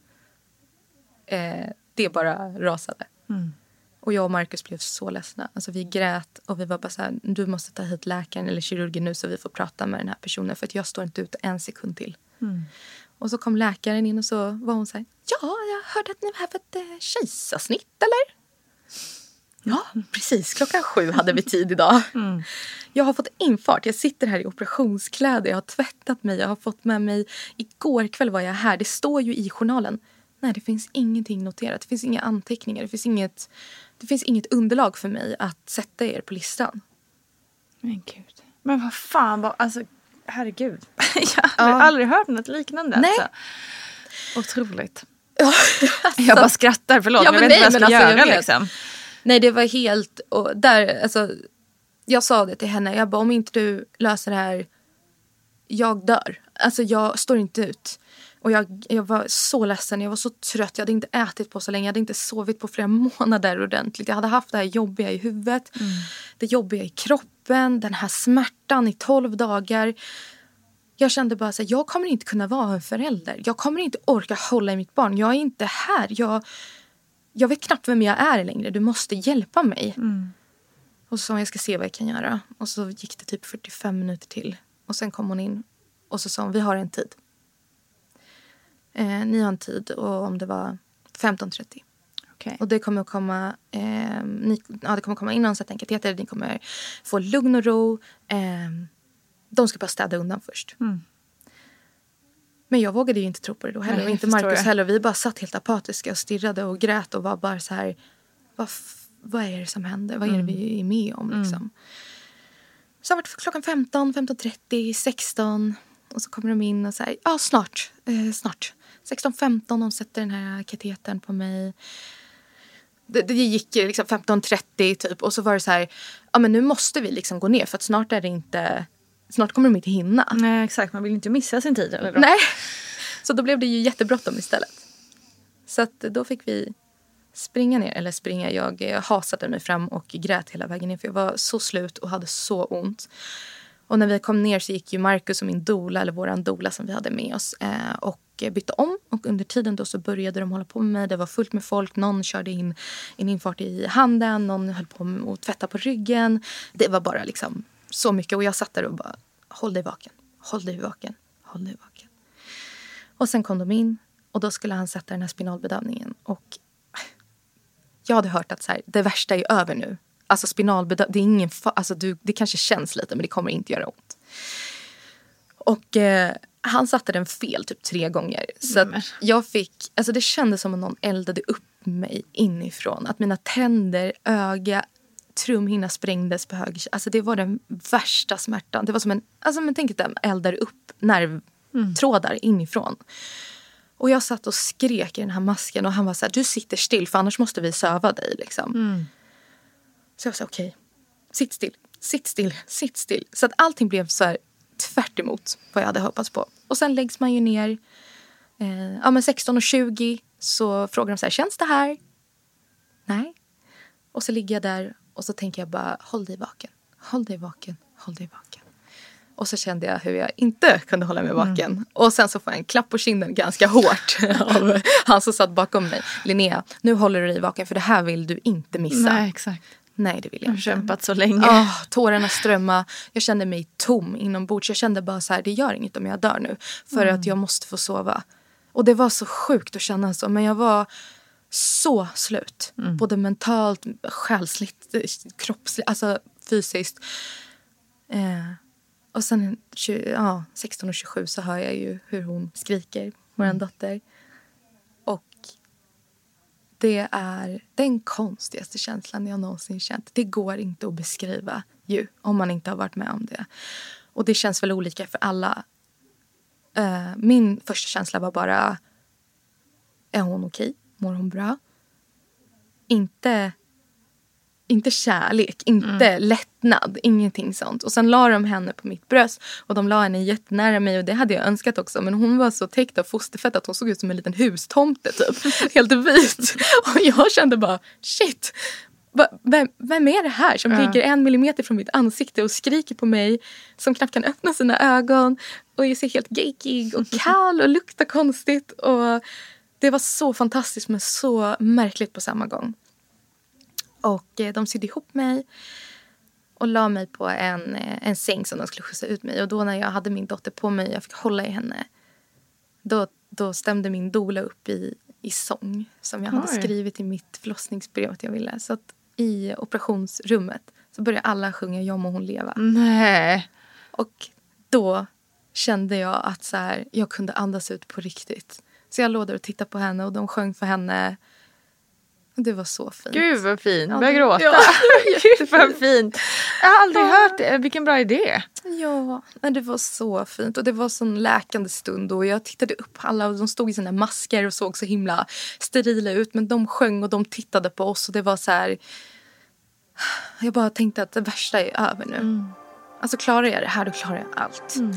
Eh, det bara rasade. Mm. Och jag och Marcus blev så ledsna. Alltså vi grät och vi var bara så här, du måste ta hit läkaren eller kirurgen nu så vi får prata med den här personen. För att jag står inte ut en sekund till. Mm. Och så kom läkaren in och så var hon så här, ja, jag hörde att ni var här för ett eh, kejsarsnitt, eller? Ja, precis. Klockan sju hade vi tid idag. Mm. Jag har fått infart. Jag sitter här i operationskläder. Jag har tvättat mig. Jag har fått med mig, igår kväll var jag här. Det står ju i journalen. Nej, det finns ingenting noterat. Det finns inga anteckningar. Det finns inget, det finns inget underlag för mig att sätta er på listan. Men gud. Men vad fan var, alltså, herregud. Jag har ja. aldrig hört något liknande. Nej. Alltså. Otroligt. Ja, alltså. Jag bara skrattar, förlåt. Ja, men jag vet inte vad jag ska alltså, göra jag liksom. Nej, det var helt, och där, alltså, jag sa det till henne. Jag bara, om inte du löser det här, jag dör. Alltså, jag står inte ut. Och jag, jag var så ledsen, jag var så trött. Jag hade inte ätit på så länge, jag hade inte sovit på flera månader ordentligt. Jag hade haft det här jobbiga i huvudet, mm. det jobbiga i kroppen, den här smärtan i tolv dagar. Jag kände bara så här, jag kommer inte kunna vara en förälder. Jag kommer inte orka hålla i mitt barn. Jag är inte här. Jag, jag vet knappt vem jag är längre. Du måste hjälpa mig. Mm. Och så sa hon, jag ska se vad jag kan göra. Och så gick det typ fyrtiofem minuter till. Och sen kom hon in. Och så sa hon, vi har en tid. Eh, ni har en tid. Och om det var femton trettio. Okay. Och det kommer att komma, eh, ni, ja, det kommer att komma in någon sätt en kateter. Ni kommer få lugn och ro. Eh, de ska bara städa undan först. Mm. Men jag vågade ju inte tro på det då heller. Nej, och inte Marcus heller. Vi bara satt helt apatiska och stirrade och grät. Och var bara så här, vad, vad är det som händer? Vad är det vi är med om liksom? Mm. Så har det varit klockan femton, femton trettio, sexton. Och så kommer de in och säger, ja snart, eh, snart. sexton femton, de sätter den här katetern på mig. Det, det gick liksom femton trettio typ. Och så var det så här, ja men nu måste vi liksom gå ner. För att snart är det inte, snart kommer de inte hinna. Nej exakt, man vill inte missa sin tid eller då. Nej, så då blev det ju jättebråttom istället. Så att då fick vi springa ner, eller springa, jag, jag hasade mig fram och grät hela vägen ner för jag var så slut och hade så ont. Och när vi kom ner så gick ju Marcus och min doula, eller våran doula som vi hade med oss, eh, och bytte om. Och under tiden då så började de hålla på med mig. Det var fullt med folk. Någon körde in en infart i handen. Någon höll på med att tvätta på ryggen. Det var bara liksom så mycket. Och jag satt där och bara, håll dig vaken. Håll dig vaken. Håll dig vaken. Och sen kom de in. Och då skulle han sätta den här spinalbedövningen. Och jag hade hört att så här, det värsta är över nu. Alltså spinalbedövning, det är ingen fa- alltså du, det kanske känns lite men det kommer inte göra ont. Och eh, han satte den fel typ tre gånger. Så att jag fick, alltså det kändes som att någon eldade upp mig inifrån. Att mina tänder, öga, trumhinna sprängdes på höger. Alltså det var den värsta smärtan. Det var som en, alltså man tänker att den eldar upp nervtrådar mm. inifrån. Och jag satt och skrek i den här masken och han var så här, du sitter still för annars måste vi söva dig liksom. Mm. Så jag sa okej, okay, sitt still, sitt still, sitt still. Så att allting blev så här tvärt emot vad jag hade hoppats på. Och sen läggs man ju ner, eh, ja men sexton och tjugo så frågar de så här, känns det här? Nej. Och så ligger jag där och så tänker jag bara, håll dig vaken, håll dig vaken, håll dig vaken. Och så kände jag hur jag inte kunde hålla mig vaken. Mm. Och sen så får jag en klapp på kinden ganska hårt av han som satt bakom mig. Linnea, nu håller du dig vaken för det här vill du inte missa. Nej, exakt. Nej, det vill jag, jag inte. Jag har kämpat så länge. Oh, tårarna strömma. Jag kände mig tom inombords. Jag kände bara så här, det gör inget om jag dör nu. För mm. att jag måste få sova. Och det var så sjukt att känna så. Men jag var så slut. Mm. Både mentalt, själsligt, kroppsligt, alltså fysiskt. Eh, och sen ja, sexton och tjugosju så hör jag ju hur hon skriker, vår mm. dotter. Och det är den konstigaste känslan jag någonsin känt. Det går inte att beskriva ju, om man inte har varit med om det. Och det känns väl olika för alla. Uh, min första känsla var bara, är hon okej? Mår hon bra? Inte, inte kärlek, inte mm. lättnad, ingenting sånt. Och sen la de henne på mitt bröst och de la henne jättenära mig och det hade jag önskat också. Men hon var så täckt av fosterfett att hon såg ut som en liten hustomte typ. Helt vit. Och jag kände bara, shit, vem, vem är det här som ja. ligger en millimeter från mitt ansikte och skriker på mig, som knappt kan öppna sina ögon och jag ser helt geekig och kall och luktar konstigt. Och det var så fantastiskt men så märkligt på samma gång. Och eh, de sydde ihop mig och la mig på en, en säng som de skulle skjutsa ut mig. Och då när jag hade min dotter på mig, jag fick hålla i henne, då, då stämde min doula upp i, i sång som jag Oj. hade skrivit i mitt förlossningsbrev att jag ville. Så att i operationsrummet så började alla sjunga Jag må hon leva. Nej. Och då kände jag att så här, jag kunde andas ut på riktigt. Så jag låg där och tittade på henne och de sjöng för henne. Det var så fint. Gud vad fint. Jag börjar gråta. Ja. Jättefint. fint. Jag har aldrig ja. hört det. Vilken bra idé. Ja, det var så fint. Och det var sån läkande stund. Och jag tittade upp alla och de stod i sina masker och såg så himla sterila ut. Men de sjöng och de tittade på oss. Och det var så här. Jag bara tänkte att det värsta är över nu. Mm. Alltså klarar jag det här, då klarar jag allt. Mm.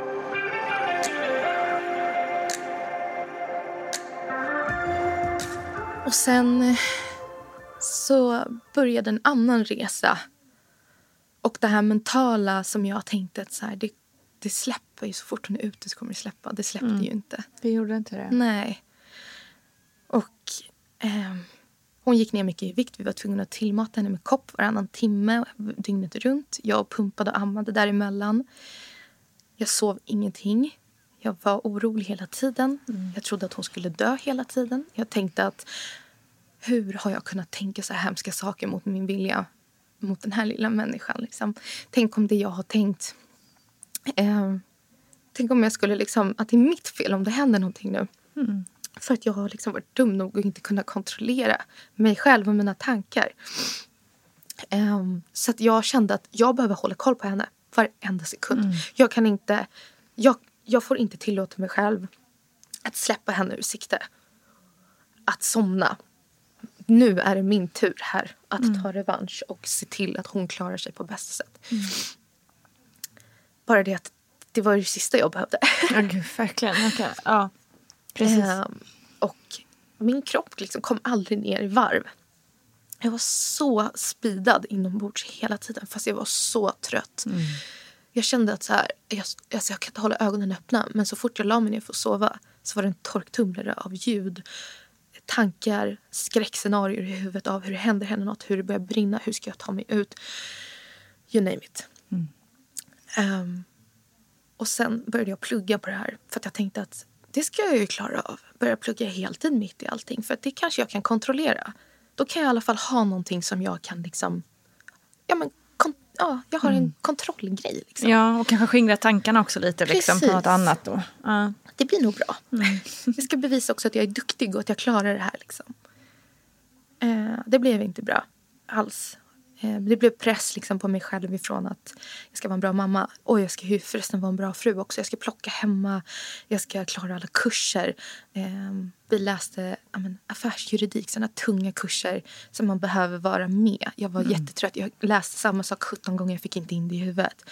Och sen så började en annan resa. Och det här mentala som jag tänkte att så här, det, det släpper ju så fort hon är ute så kommer det släppa. Det släppte mm. ju inte. Det gjorde inte det. Nej. Och eh, hon gick ner mycket i vikt. Vi var tvungna att tillmata henne med kopp varannan timme dygnet runt. Jag pumpade och ammade däremellan. Jag sov ingenting. Jag var orolig hela tiden. Mm. Jag trodde att hon skulle dö hela tiden. Jag tänkte att hur har jag kunnat tänka så här hemska saker mot min vilja? Mot den här lilla människan. Liksom. Tänk om det jag har tänkt. Eh, tänk om jag skulle liksom, att det är mitt fel om det händer någonting nu. Mm. För att jag har liksom varit dum nog och inte kunnat kontrollera mig själv och mina tankar. Eh, så att jag kände att jag behöver hålla koll på henne varenda sekund. Mm. Jag kan inte... Jag, Jag får inte tillåta mig själv att släppa henne ur sikte. Att somna. Nu är det min tur här att mm. ta revansch och se till att hon klarar sig på bästa sätt. Mm. Bara det att det var det sista jag behövde. Ja, gud, verkligen. Okay. Ja, precis. Um, och min kropp liksom kom aldrig ner i varv. Jag var så speedad inombords hela tiden. Fast jag var så trött. Mm. Jag kände att så här, jag, alltså jag kan inte hålla ögonen öppna. Men så fort jag la mig ner för att sova så var det en torktumlare av ljud. Tankar, skräckscenarier i huvudet av hur det händer, händer något. Hur det börjar brinna, hur ska jag ta mig ut. You name it. Mm. Um, och sen började jag plugga på det här. För att jag tänkte att det ska jag ju klara av. Börja plugga heltid mitt i allting. För att det kanske jag kan kontrollera. Då kan jag i alla fall ha någonting som jag kan liksom... Ja, men kon- ja, jag har mm. en kontrollgrej. Liksom. Ja, och kanske skingra tankarna också lite liksom, på något annat då. Uh. Det blir nog bra. Mm. Jag ska bevisa också att jag är duktig och att jag klarar det här. Liksom. Eh, det blev inte bra alls. Eh, det blev press liksom, på mig själv ifrån att jag ska vara en bra mamma. Och jag ska ju förresten vara en bra fru också. Jag ska plocka hemma. Jag ska klara alla kurser. Eh, vi läste ja, men, affärsjuridik, sådana tunga kurser som man behöver vara med. Jag var mm. jättetrött. Jag läste samma sak sjutton gånger. Jag fick inte in det i huvudet.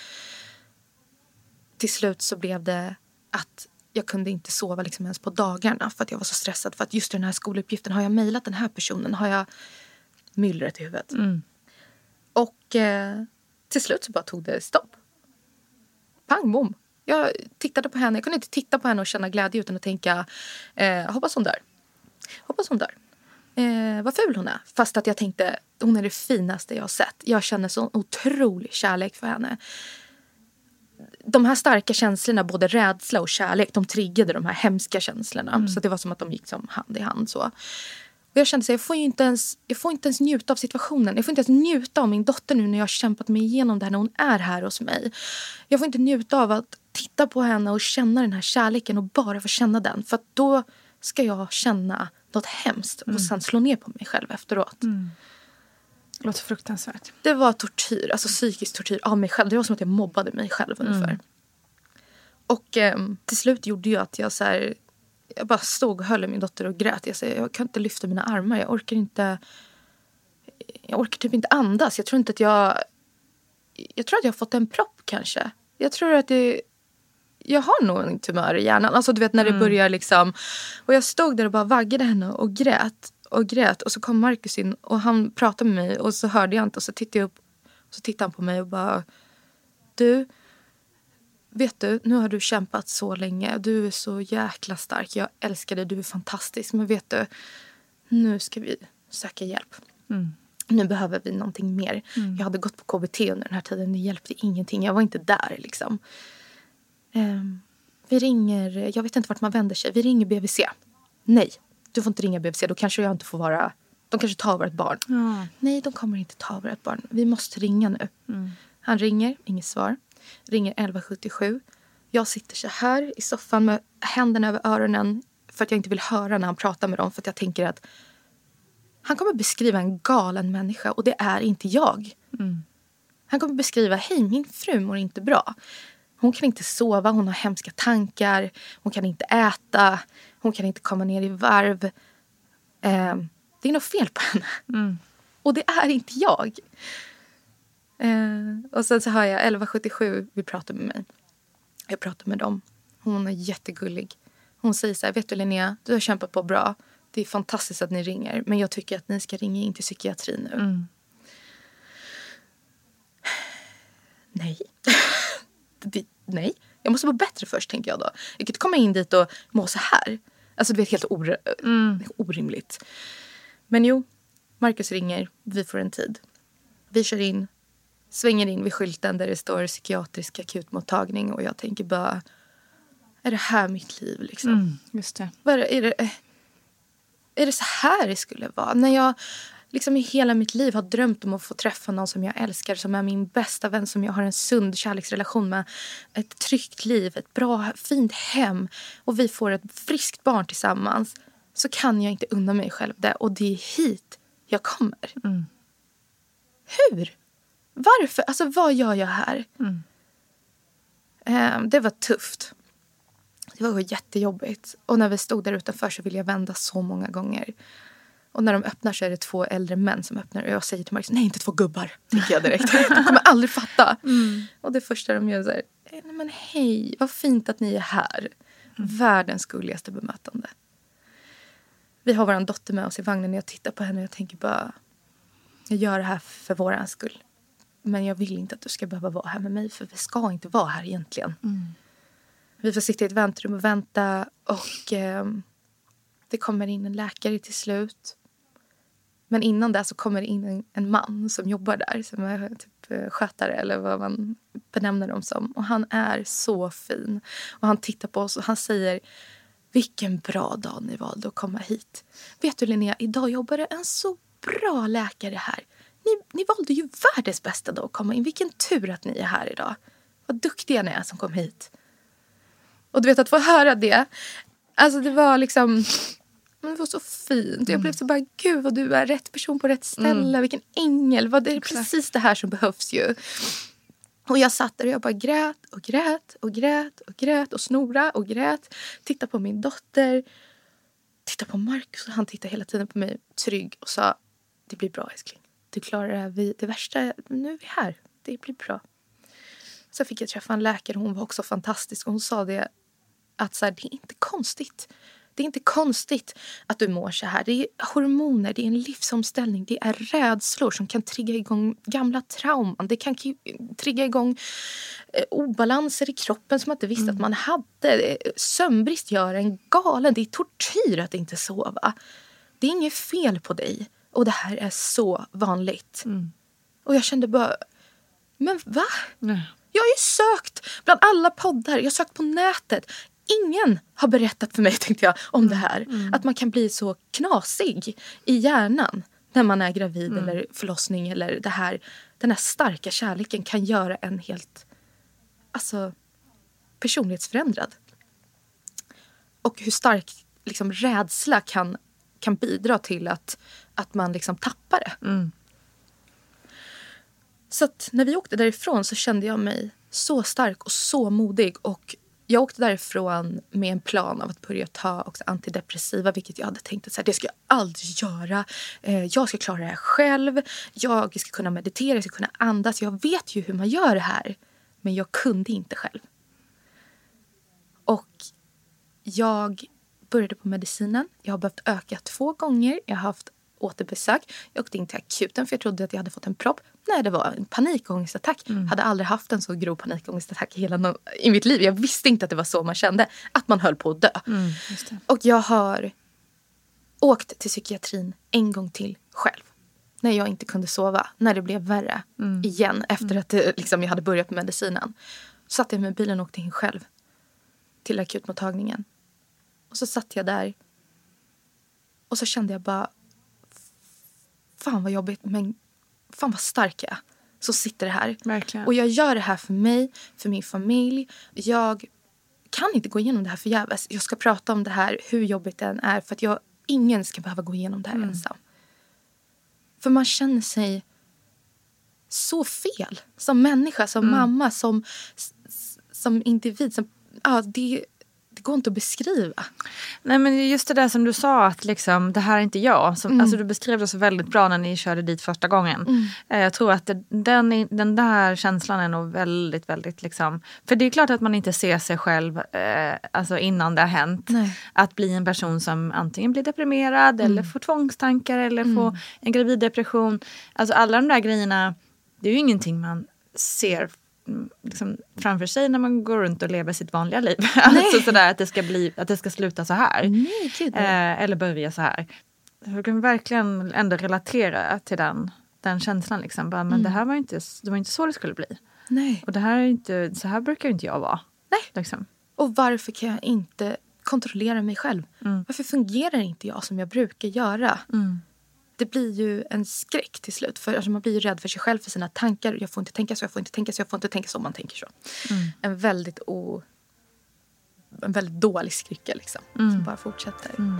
Till slut så blev det att jag kunde inte sova liksom ens på dagarna för att jag var så stressad. För att just den här skoluppgiften, har jag mejlat den här personen? Har jag myllret i huvudet? Mm. Och eh, till slut så bara tog det stopp. Pang, bom. Jag tittade på henne. Jag kunde inte titta på henne och känna glädje utan att tänka, eh, hoppas hon dör. Hoppas hon dör. Eh, vad ful hon är. Fast att jag tänkte, hon är det finaste jag har sett. Jag känner så otrolig kärlek för henne. De här starka känslorna, både rädsla och kärlek, de triggade de här hemska känslorna. Mm. Så det var som att de gick som hand i hand så. Och jag kände så jag får ju inte ens, jag får inte ens njuta av situationen. Jag får inte ens njuta av min dotter nu när jag har kämpat mig igenom det här, när hon är här hos mig. Jag får inte njuta av att titta på henne och känna den här kärleken och bara få känna den. För att då ska jag känna något hemskt och mm. sen slå ner på mig själv efteråt. Mm. Det låter fruktansvärt. Det var tortyr, alltså psykisk tortyr av mig själv. Det var som att jag mobbade mig själv ungefär. Mm. Och eh, till slut gjorde jag att jag så här, jag bara stod och höll min dotter och grät. Jag sa, jag kan inte lyfta mina armar. Jag orkar inte, jag orkar typ inte andas. Jag tror inte att jag, jag tror att jag har fått en propp kanske. Jag tror att det, jag har nog en tumör i hjärnan. Alltså du vet när det mm. börjar liksom. Och jag stod där och bara vaggade henne och grät. Och grät. Och så kom Marcus in och han pratade med mig. Och så hörde jag inte. Och så tittade jag upp. Och så tittade han på mig och bara. Du. Vet du. Nu har du kämpat så länge. Du är så jäkla stark. Jag älskar dig. Du är fantastisk. Men vet du. Nu ska vi söka hjälp. Mm. Nu behöver vi någonting mer. Mm. Jag hade gått på K B T under den här tiden. Det hjälpte ingenting. Jag var inte där liksom. Um, vi ringer. Jag vet inte vart man vänder sig. Vi ringer B V C. Nej. Du får inte ringa B V C, då kanske jag inte får vara... De kanske tar vårt barn. Mm. Nej, de kommer inte ta vårt barn. Vi måste ringa nu. Mm. Han ringer, inget svar. Ringer elva sjuttiosju. Jag sitter så här i soffan med händerna över öronen. För att jag inte vill höra när han pratar med dem. För att jag tänker att... Han kommer beskriva en galen människa. Och det är inte jag. Mm. Han kommer beskriva, hej, min fru mår inte bra. Hon kan inte sova, hon har hemska tankar. Hon kan inte äta. Hon kan inte komma ner i varv. Eh, det är något fel på henne. Mm. Och det är inte jag. Eh, och sen så hör jag elva sjuttiosju, vi pratar med mig. Jag pratar med dem. Hon är jättegullig. Hon säger så här, vet du Linnea, du har kämpat på bra. Det är fantastiskt att ni ringer. Men jag tycker att ni ska ringa in till psykiatrin nu. Mm. Nej. det, nej. Jag måste vara bättre först, tänker jag då. Jag kan inte komma in dit och må så här. Alltså det är helt or- mm. orimligt. Men jo, Marcus ringer. Vi får en tid. Vi kör in. Svänger in vid skylten där det står psykiatrisk akutmottagning. Och jag tänker bara, är det här mitt liv liksom? Mm, just det. Är det, är det. Är det så här det skulle vara? När jag liksom i hela mitt liv har drömt om att få träffa någon som jag älskar. Som är min bästa vän. Som jag har en sund kärleksrelation med. Ett tryggt liv. Ett bra, fint hem. Och vi får ett friskt barn tillsammans. Så kan jag inte unna mig själv det. Och det är hit jag kommer. Mm. Hur? Varför? Alltså vad gör jag här? Mm. Um, det var tufft. Det var jättejobbigt. Och när vi stod där utanför så ville jag vända så många gånger. Och när de öppnar så är det två äldre män som öppnar. Och jag säger till Marcus, nej inte två gubbar. Tänker jag direkt. De kommer aldrig fatta. Mm. Och det första de gör är så här, nej men hej, vad fint att ni är här. Mm. Världens gulligaste bemötande. Vi har vår dotter med oss i vagnen och jag tittar på henne och jag tänker bara, jag gör det här för våran skull. Men jag vill inte att du ska behöva vara här med mig, för vi ska inte vara här egentligen. Mm. Vi får sitta i ett väntrum och vänta och eh, det kommer in en läkare till slut. Men innan det så kommer det in en, en man som jobbar där, som är typ skötare eller vad man benämner dem som. Och han är så fin. Och han tittar på oss och han säger, vilken bra dag ni valde att komma hit. Vet du Linnea, idag jobbar det en så bra läkare här. Ni, ni valde ju världens bästa dag att komma in. Vilken tur att ni är här idag. Vad duktiga ni är som kom hit. Och du vet, att få höra det. Alltså det var liksom, det var så fint. Mm. Jag blev så bara, gud vad du är rätt person på rätt ställe. Mm. Vilken ängel. Vad, det är Exakt. Precis det här som behövs ju. Och jag satt där och jag bara grät och grät och grät och grät och snora och grät. Titta på min dotter. Titta på Marcus. Han tittade hela tiden på mig trygg och sa, det blir bra älskling. Du klarar det här. Vi, det värsta, nu är vi här. Det blir bra. Så fick jag träffa en läkare. Hon var också fantastisk. Och hon sa det, att så här, det är inte konstigt. Det är inte konstigt att du mår så här. Det är hormoner, det är en livsomställning. Det är rädslor som kan trigga igång gamla trauman. Det kan trigga igång eh, obalanser i kroppen som man inte visste mm. att man hade. Sömnbrist gör en galen. Det är tortyr att inte sova. Det är inget fel på dig. Och det här är så vanligt. Mm. Och jag kände bara, men va? Nej. Jag har ju sökt bland alla poddar. Jag har sökt på nätet. Ingen har berättat för mig, tänkte jag, om det här. Mm. Att man kan bli så knasig i hjärnan när man är gravid mm. eller förlossning. Eller det här, den här starka kärleken kan göra en helt alltså, personlighetsförändrad. Och hur stark liksom, rädsla kan, kan bidra till att, att man liksom, tappar det. Mm. Så att när vi åkte därifrån så kände jag mig så stark och så modig. Och jag åkte därifrån med en plan av att börja ta också antidepressiva. Vilket jag hade tänkt att så här, det ska jag aldrig göra. Eh, jag ska klara det här själv. Jag ska kunna meditera, jag ska kunna andas. Jag vet ju hur man gör det här. Men jag kunde inte själv. Och jag började på medicinen. Jag har behövt öka två gånger. Jag har haft återbesök. Jag åkte in till akuten för jag trodde att jag hade fått en propp. Nej, det var en panikångestattack. Mm. Hade aldrig haft en så grov panikångestattack i hela no- i mitt liv. Jag visste inte att det var så man kände. Att man höll på att dö. Mm, just det. Och jag har åkt till psykiatrin en gång till själv. När jag inte kunde sova. När det blev värre. Mm. Igen. Efter mm. att det, liksom, jag hade börjat med medicinen. Så satt jag med bilen och åkte in själv. Till akutmottagningen. Och så satt jag där. Och så kände jag bara, fan vad jobbigt, men fan vad stark jag är. Så sitter det här. Verkligen. Och jag gör det här för mig, för min familj. Jag kan inte gå igenom det här förgäves. Jag ska prata om det här, hur jobbigt det än är. För att jag, ingen ska behöva gå igenom det här mm. ensam. För man känner sig så fel. Som människa, som mm. mamma, som, som individ. Som, ja, det Det går inte att beskriva. Nej, men just det där som du sa, att liksom, det här är inte jag. Som, mm. Alltså, du beskrev det så väldigt bra när ni körde dit första gången. Mm. Jag tror att det, den, den där känslan är nog väldigt, väldigt liksom. För det är klart att man inte ser sig själv eh, alltså innan det har hänt. Nej. Att bli en person som antingen blir deprimerad mm. eller får tvångstankar eller mm. får en graviddepression. Alltså alla de där grejerna, det är ju ingenting man ser liksom framför sig när man går runt och lever sitt vanliga liv. Alltså sådär att det ska bli, att det ska sluta så här. Nej, eh, eller börja så här. Jag kan verkligen ändå relatera till den, den känslan liksom. Bara, men mm. det här var inte, det var inte så det skulle bli. Nej. Och det här är inte, så här brukar inte jag vara. Nej. Liksom. Och varför kan jag inte kontrollera mig själv? Mm. Varför fungerar inte jag som jag brukar göra? Mm. Det blir ju en skräck till slut. För alltså man blir ju rädd för sig själv, för sina tankar. Jag får inte tänka så, jag får inte tänka så, jag får inte tänka så. Man tänker så. Mm. En väldigt o... En väldigt dålig skrycka liksom. Mm. Som bara fortsätter. Mm.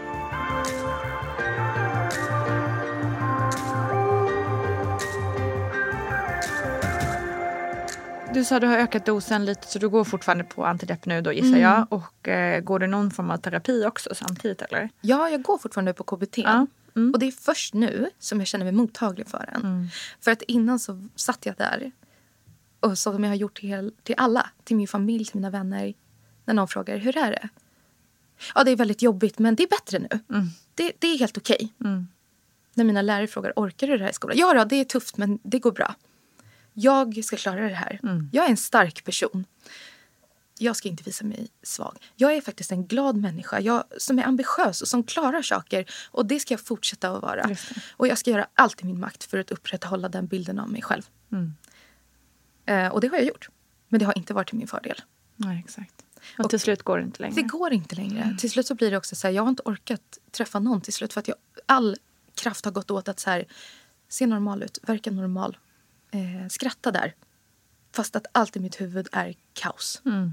Du sa att du har ökat dosen lite, så du går fortfarande på antidepp nu då, gissar mm. jag. Och eh, går det någon form av terapi också samtidigt, eller? Ja, jag går fortfarande på K B T. Ja. Mm. Och det är först nu som jag känner mig mottaglig för den. Mm. För att innan så satt jag där. Och som jag har gjort till, till alla. Till min familj, till mina vänner. När någon frågar, hur är det? Ja, det är väldigt jobbigt, men det är bättre nu. Mm. det, det är helt okej. Mm. När mina lärare frågar, orkar du det här i skolan? Ja då, det är tufft men det går bra. Jag ska klara det här. Mm. Jag är en stark person. Jag ska inte visa mig svag. Jag är faktiskt en glad människa. Jag, som är ambitiös och som klarar saker. Och det ska jag fortsätta att vara. Och jag ska göra allt i min makt för att upprätthålla den bilden av mig själv. Mm. Eh, och det har jag gjort. Men det har inte varit till min fördel. Nej, exakt. Och, och till slut går det inte längre. Det går inte längre. Mm. Till slut så blir det också så här, jag har inte orkat träffa någon till slut. För att jag, all kraft har gått åt att så här, se normal ut, verka normal. Eh, skratta där. Fast att allt i mitt huvud är kaos. Mm.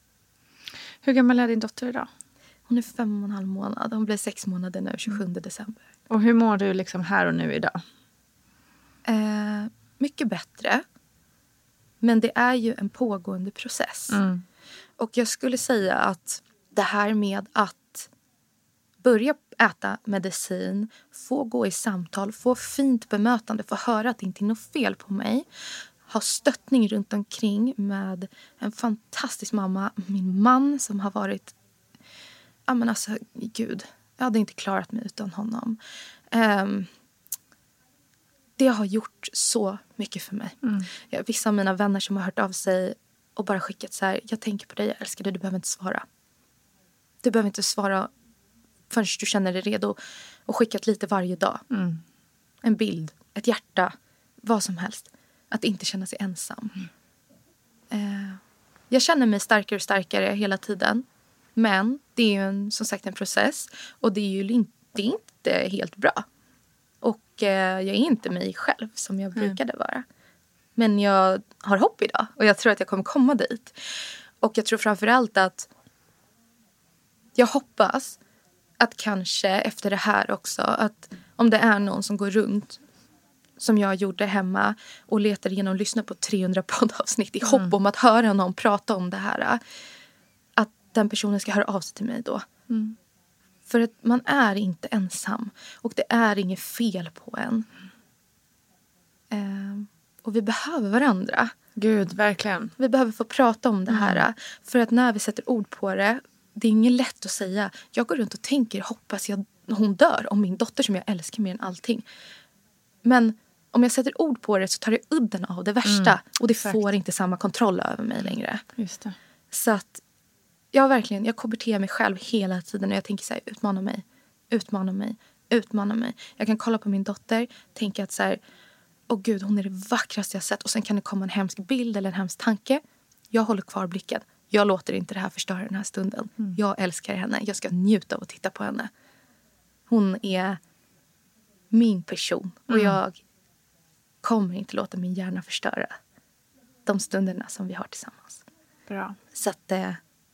Hur gammal är din dotter idag? Hon är fem och en halv månad. Hon blir sex månader nu, tjugosjunde december. Och hur mår du liksom här och nu idag? Eh, mycket bättre. Men det är ju en pågående process. Mm. Och jag skulle säga att det här med att börja äta medicin, få gå i samtal, få fint bemötande, få höra att det inte är något fel på mig. Ha stöttning runt omkring med en fantastisk mamma, min man som har varit, ja men alltså gud, jag hade inte klarat mig utan honom. Um, det har gjort så mycket för mig. Mm. Ja, vissa av mina vänner som har hört av sig och bara skickat så här, jag tänker på dig, jag älskar dig, du behöver inte svara. Du behöver inte svara förrän du känner dig redo. Och skickat lite varje dag. Mm. En bild, ett hjärta, vad som helst. Att inte känna sig ensam. Mm. Eh, jag känner mig starkare och starkare hela tiden. Men det är ju en, som sagt en process. Och det är ju inte, det är inte helt bra. Och eh, jag är inte mig själv som jag brukade mm. vara. Men jag har hopp idag. Och jag tror att jag kommer komma dit. Och jag tror framförallt att jag hoppas att kanske efter det här också, att om det är någon som går runt som jag gjorde hemma och letar igenom och lyssnar på trehundra poddavsnitt i hopp mm. om att höra någon prata om det här, att den personen ska höra av sig till mig då. Mm. För att man är inte ensam och det är inget fel på en. Mm. Eh, och vi behöver varandra. Gud, verkligen. Vi behöver få prata om det här. Mm. För att när vi sätter ord på det, det är inget lätt att säga. Jag går runt och tänker, hoppas jag hon dör om min dotter som jag älskar mer än allting. Men om jag sätter ord på det så tar det udden av det värsta. Mm, och det exakt. Får inte samma kontroll över mig längre. Just det. Så att jag verkligen, jag konverterar mig själv hela tiden. Och jag tänker så här, utmana mig, utmana mig, utmana mig. Jag kan kolla på min dotter, tänka att så här, åh gud, hon är det vackraste jag sett. Och sen kan det komma en hemsk bild eller en hemsk tanke. Jag håller kvar blicken. Jag låter inte det här förstöra den här stunden. Mm. Jag älskar henne. Jag ska njuta av att titta på henne. Hon är min person. Och mm. jag kommer inte låta min hjärna förstöra de stunderna som vi har tillsammans. Bra. Så att eh,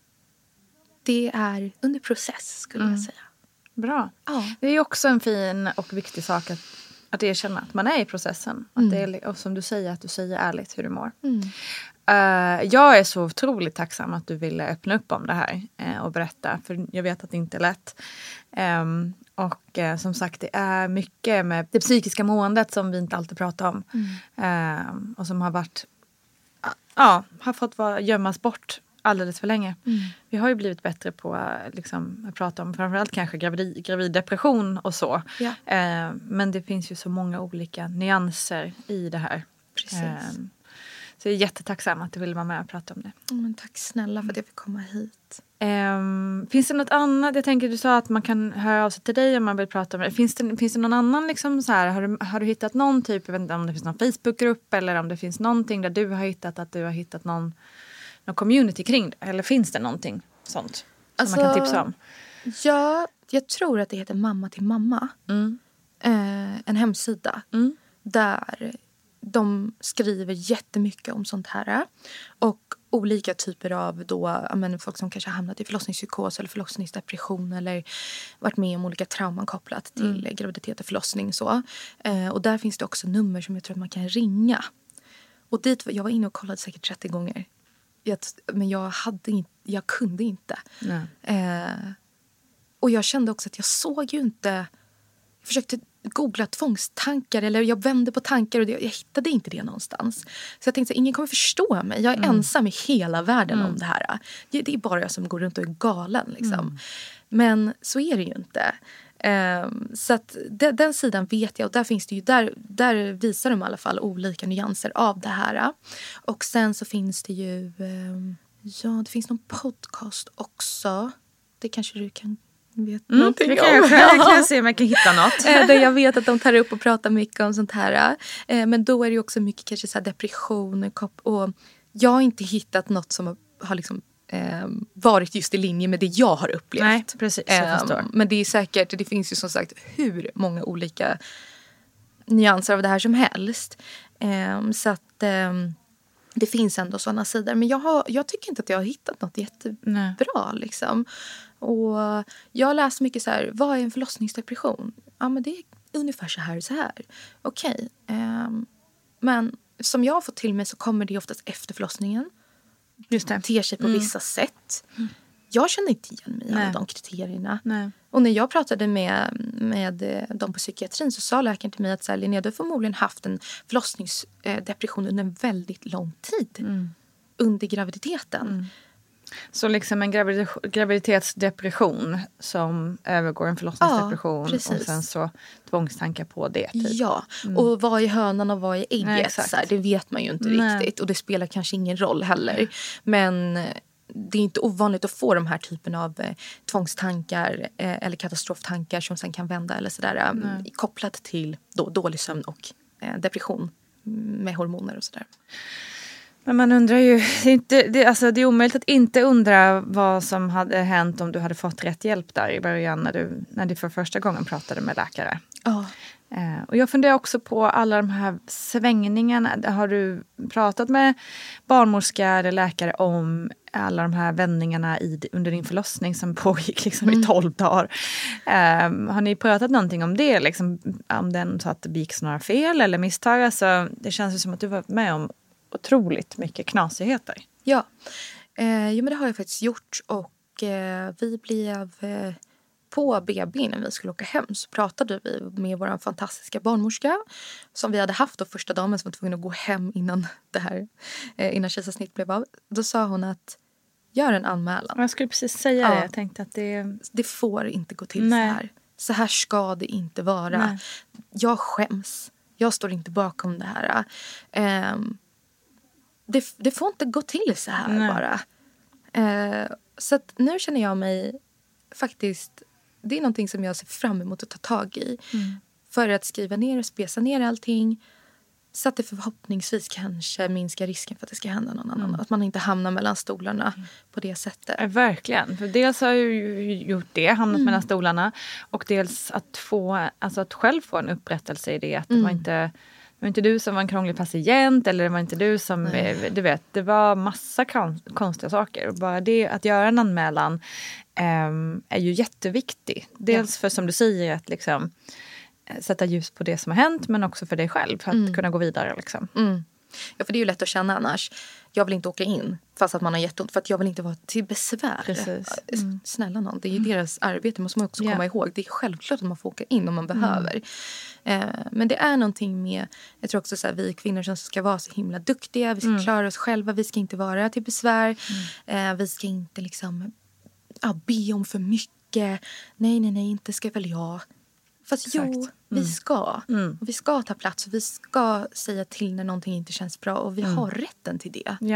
det är under process skulle mm. jag säga. Bra. Ja. Det är också en fin och viktig sak att, att erkänna att man är i processen. Mm. Att det är, och som du säger, att du säger ärligt hur du mår. Mm. Uh, jag är så otroligt tacksam att du ville öppna upp om det här uh, och berätta. För jag vet att det inte är lätt. Um, och uh, som sagt, det är mycket med det psykiska måendet som vi inte alltid pratar om. Mm. Uh, och som har varit, uh, ja, har fått vara, gömmas bort alldeles för länge. Mm. Vi har ju blivit bättre på uh, liksom, att prata om framförallt kanske gravid, graviddepression och så. Ja. Uh, men det finns ju så många olika nyanser i det här. Precis. Uh, Så jag är jättetacksam att du ville vara med och prata om det. Oh, men tack snälla för att jag fick komma hit. Um, finns det något annat? Jag tänker du sa att man kan höra av sig till dig om man vill prata om det. Finns det, finns det någon annan liksom så här? Har du, har du hittat någon typ, jag vet inte om det finns någon Facebookgrupp eller om det finns någonting där du har hittat att du har hittat någon, någon community kring det? Eller finns det någonting sånt som alltså, man kan tipsa om? Ja, jag tror att det heter Mamma till mamma. Mm. Eh, en hemsida mm. där de skriver jättemycket om sånt här. Och olika typer av då, men, folk som kanske har hamnat i förlossningspsykos eller förlossningsdepression eller varit med om olika trauman kopplat till mm. graviditet och förlossning. Så. Eh, och där finns det också nummer som jag tror att man kan ringa. Och dit, jag var inne och kollade säkert trettio gånger. Jag, men jag, hade in, jag kunde inte. Eh, och jag kände också att jag såg ju inte... Jag försökte googla tvångstankar eller jag vände på tankar och det, jag hittade inte det någonstans. Så jag tänkte att ingen kommer förstå mig. Jag är mm. ensam i hela världen mm. om det här. Det är bara jag som går runt och är galen. Liksom. Mm. Men så är det ju inte. Um, så att de, den sidan vet jag. Och där finns det ju, där, där visar de i alla fall olika nyanser av det här. Och sen så finns det ju, um, ja det finns någon podcast också. Det kanske du kan vet mm, någonting det kan om. Jag, jag kan se om jag kan hitta något. Där jag vet att de tar upp och pratar mycket om sånt här. Men då är det ju också mycket kanske så här depression. Och jag har inte hittat något som har liksom eh, varit just i linje med det jag har upplevt. Nej, precis. Jag förstår. Eh, men det är säkert, det finns ju som sagt hur många olika nyanser av det här som helst. Eh, så att eh, det finns ändå sådana sidor. Men jag, har, jag tycker inte att jag har hittat något jättebra liksom. Och jag har läst mycket så här, vad är en förlossningsdepression? Ja, men det är ungefär så här och så här. Okej. Okay. Um, men som jag har fått till mig så kommer det oftast efter förlossningen. Just det. Ter sig på mm. vissa sätt. Mm. Jag känner inte igen mig i alla de kriterierna. Nej. Och när jag pratade med, med de på psykiatrin så sa läkaren till mig att så här, Linnea, du har förmodligen haft en förlossningsdepression under en väldigt lång tid. Mm. Under graviditeten. Mm. Så liksom en gravid- graviditetsdepression som övergår en förlossningsdepression. Ja, och sen så tvångstankar på det. Typ. Ja, mm. och vad är hönan och vad är ägget? Nej, så här, det vet man ju inte Nej. riktigt. Och det spelar kanske ingen roll heller. Men det är inte ovanligt att få de här typen av eh, tvångstankar eh, eller katastroftankar som sen kan vända eller sådär. Eh, kopplat till då, dålig sömn och eh, depression med hormoner och sådär. Men man undrar ju, det är, inte, det, alltså det är omöjligt att inte undra vad som hade hänt om du hade fått rätt hjälp där i början när du, när du för första gången pratade med läkare. Ja. Eh, och jag funderar också på alla de här svängningarna. Har du pratat med barnmorska eller läkare om alla de här vändningarna i, under din förlossning som pågick liksom mm. i tolv dagar? Eh, har ni pratat någonting om det? Liksom, om den så att det gick några fel eller misstag? Alltså, det känns ju som att du var med om otroligt mycket knasigheter. Ja, eh, jo, men det har jag faktiskt gjort. Och eh, vi blev eh, på B B när vi skulle åka hem så pratade vi med vår fantastiska barnmorska som vi hade haft då första dagen som var tvungen att gå hem innan det här eh, innan kejsarsnitt blev av. Då sa hon att gör en anmälan. Jag skulle precis säga ja. det. Jag tänkte att det... Det får inte gå till Nej. så här. Så här ska det inte vara. Nej. Jag skäms. Jag står inte bakom det här. Eh, Det, det får inte gå till så här Nej. bara. Eh, så att nu känner jag mig faktiskt... Det är någonting som jag ser fram emot att ta tag i. Mm. För att skriva ner och spesa ner allting. Så att det förhoppningsvis kanske minskar risken för att det ska hända någon annan. Mm. Att man inte hamnar mellan stolarna mm. på det sättet. Ja, verkligen. För dels har jag ju gjort det, hamnat mm. mellan stolarna. Och dels att, få, alltså att själv få en upprättelse i det. Att mm. man inte... Det var inte du som var en krånglig patient eller det var inte du som, Nej. du vet, det var massa konstiga saker. Och bara det att göra en anmälan um, är ju jätteviktigt. Dels ja. för som du säger att liksom sätta ljus på det som har hänt men också för dig själv för att mm. kunna gå vidare liksom. Mm. Ja, för det är ju lätt att känna annars. Jag vill inte åka in fast att man har jätteont för att jag vill inte vara till besvär. Precis. Mm. Snälla någon, det är ju mm. deras arbete, måste man också yeah. komma ihåg. Det är självklart att man får åka in om man behöver. Mm. Eh, men det är någonting med, jag tror också så här, vi kvinnor som ska vara så himla duktiga, vi ska mm. klara oss själva, vi ska inte vara till besvär. Mm. Eh, vi ska inte liksom ja, be om för mycket. Nej, nej, nej, inte ska väl jag. Fast Exakt. jo, vi mm. ska. Mm. Vi ska ta plats och vi ska säga till när någonting inte känns bra. Och vi mm. har rätten till det. Ja.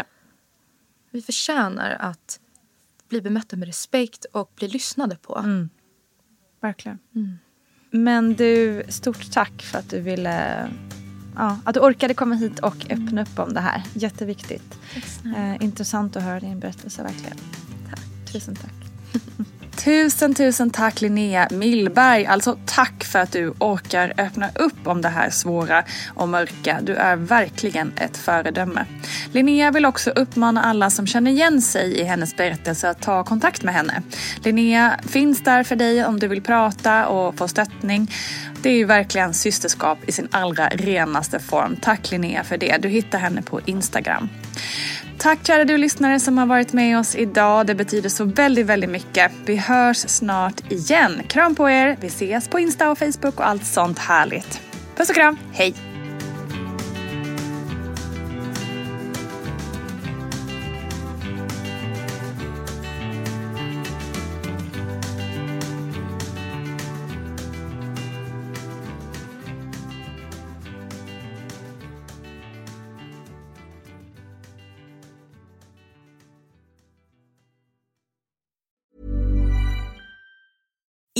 Vi förtjänar att bli bemötta med respekt och bli lyssnade på. Mm. Verkligen. Mm. Men du, stort tack för att du ville... Ja, att du orkade komma hit och öppna upp om det här. Jätteviktigt. Eh, intressant att höra din berättelse, verkligen. Tack. Tusen tack. Tusen, tusen tack Linnea Millberg. Alltså tack för att du orkar öppna upp om det här svåra och mörka. Du är verkligen ett föredöme. Linnea vill också uppmana alla som känner igen sig i hennes berättelse att ta kontakt med henne. Linnea finns där för dig om du vill prata och få stöttning. Det är ju verkligen systerskap i sin allra renaste form. Tack Linnea för det. Du hittar henne på Instagram. Tack kära du lyssnare som har varit med oss idag. Det betyder så väldigt, väldigt mycket. Vi hörs snart igen. Kram på er. Vi ses på Insta och Facebook och allt sånt härligt. Puss och kram. Hej!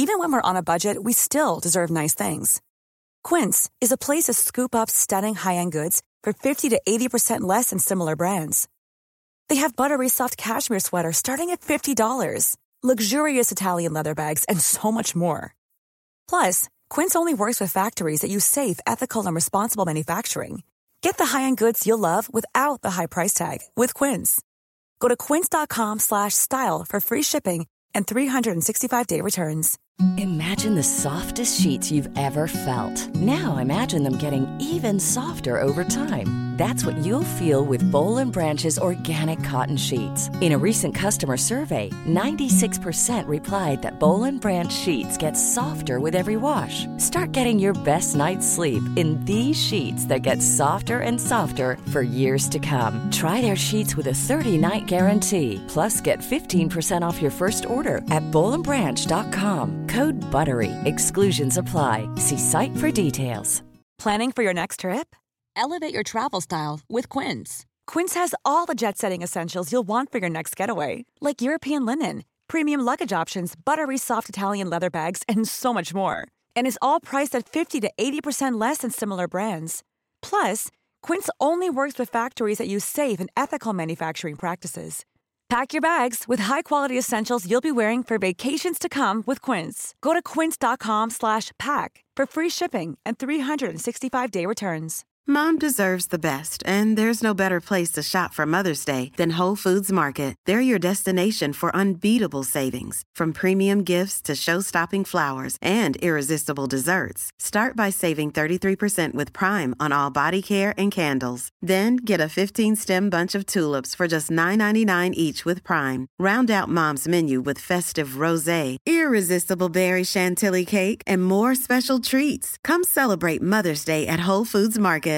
Even when we're on a budget, we still deserve nice things. Quince is a place to scoop up stunning high-end goods for fifty to eighty percent less than similar brands. They have buttery soft cashmere sweaters starting at fifty dollars, luxurious Italian leather bags, and so much more. Plus, Quince only works with factories that use safe, ethical, and responsible manufacturing. Get the high-end goods you'll love without the high price tag with Quince. Go to quince.com slash style for free shipping and three sixty-five day returns. Imagine the softest sheets you've ever felt. Now imagine them getting even softer over time. That's what you'll feel with Boll and Branch's organic cotton sheets. In a recent customer survey, ninety-six percent replied that Boll and Branch sheets get softer with every wash. Start getting your best night's sleep in these sheets that get softer and softer for years to come. Try their sheets with a thirty-night guarantee. Plus, get fifteen percent off your first order at boll and branch dot com. Code BUTTERY. Exclusions apply. See site for details. Planning for your next trip? Elevate your travel style with Quince. Quince has all the jet-setting essentials you'll want for your next getaway, like European linen, premium luggage options, buttery soft Italian leather bags, and so much more. And is all priced at fifty to eighty percent less than similar brands. Plus, Quince only works with factories that use safe and ethical manufacturing practices. Pack your bags with high-quality essentials you'll be wearing for vacations to come with Quince. Go to quince.com slash pack for free shipping and three sixty-five day returns. Mom deserves the best, and there's no better place to shop for Mother's Day than Whole Foods Market. They're your destination for unbeatable savings, from premium gifts to show-stopping flowers and irresistible desserts. Start by saving thirty-three percent with Prime on all body care and candles. Then get a fifteen-stem bunch of tulips for just nine ninety-nine each with Prime. Round out Mom's menu with festive rosé, irresistible berry chantilly cake, and more special treats. Come celebrate Mother's Day at Whole Foods Market.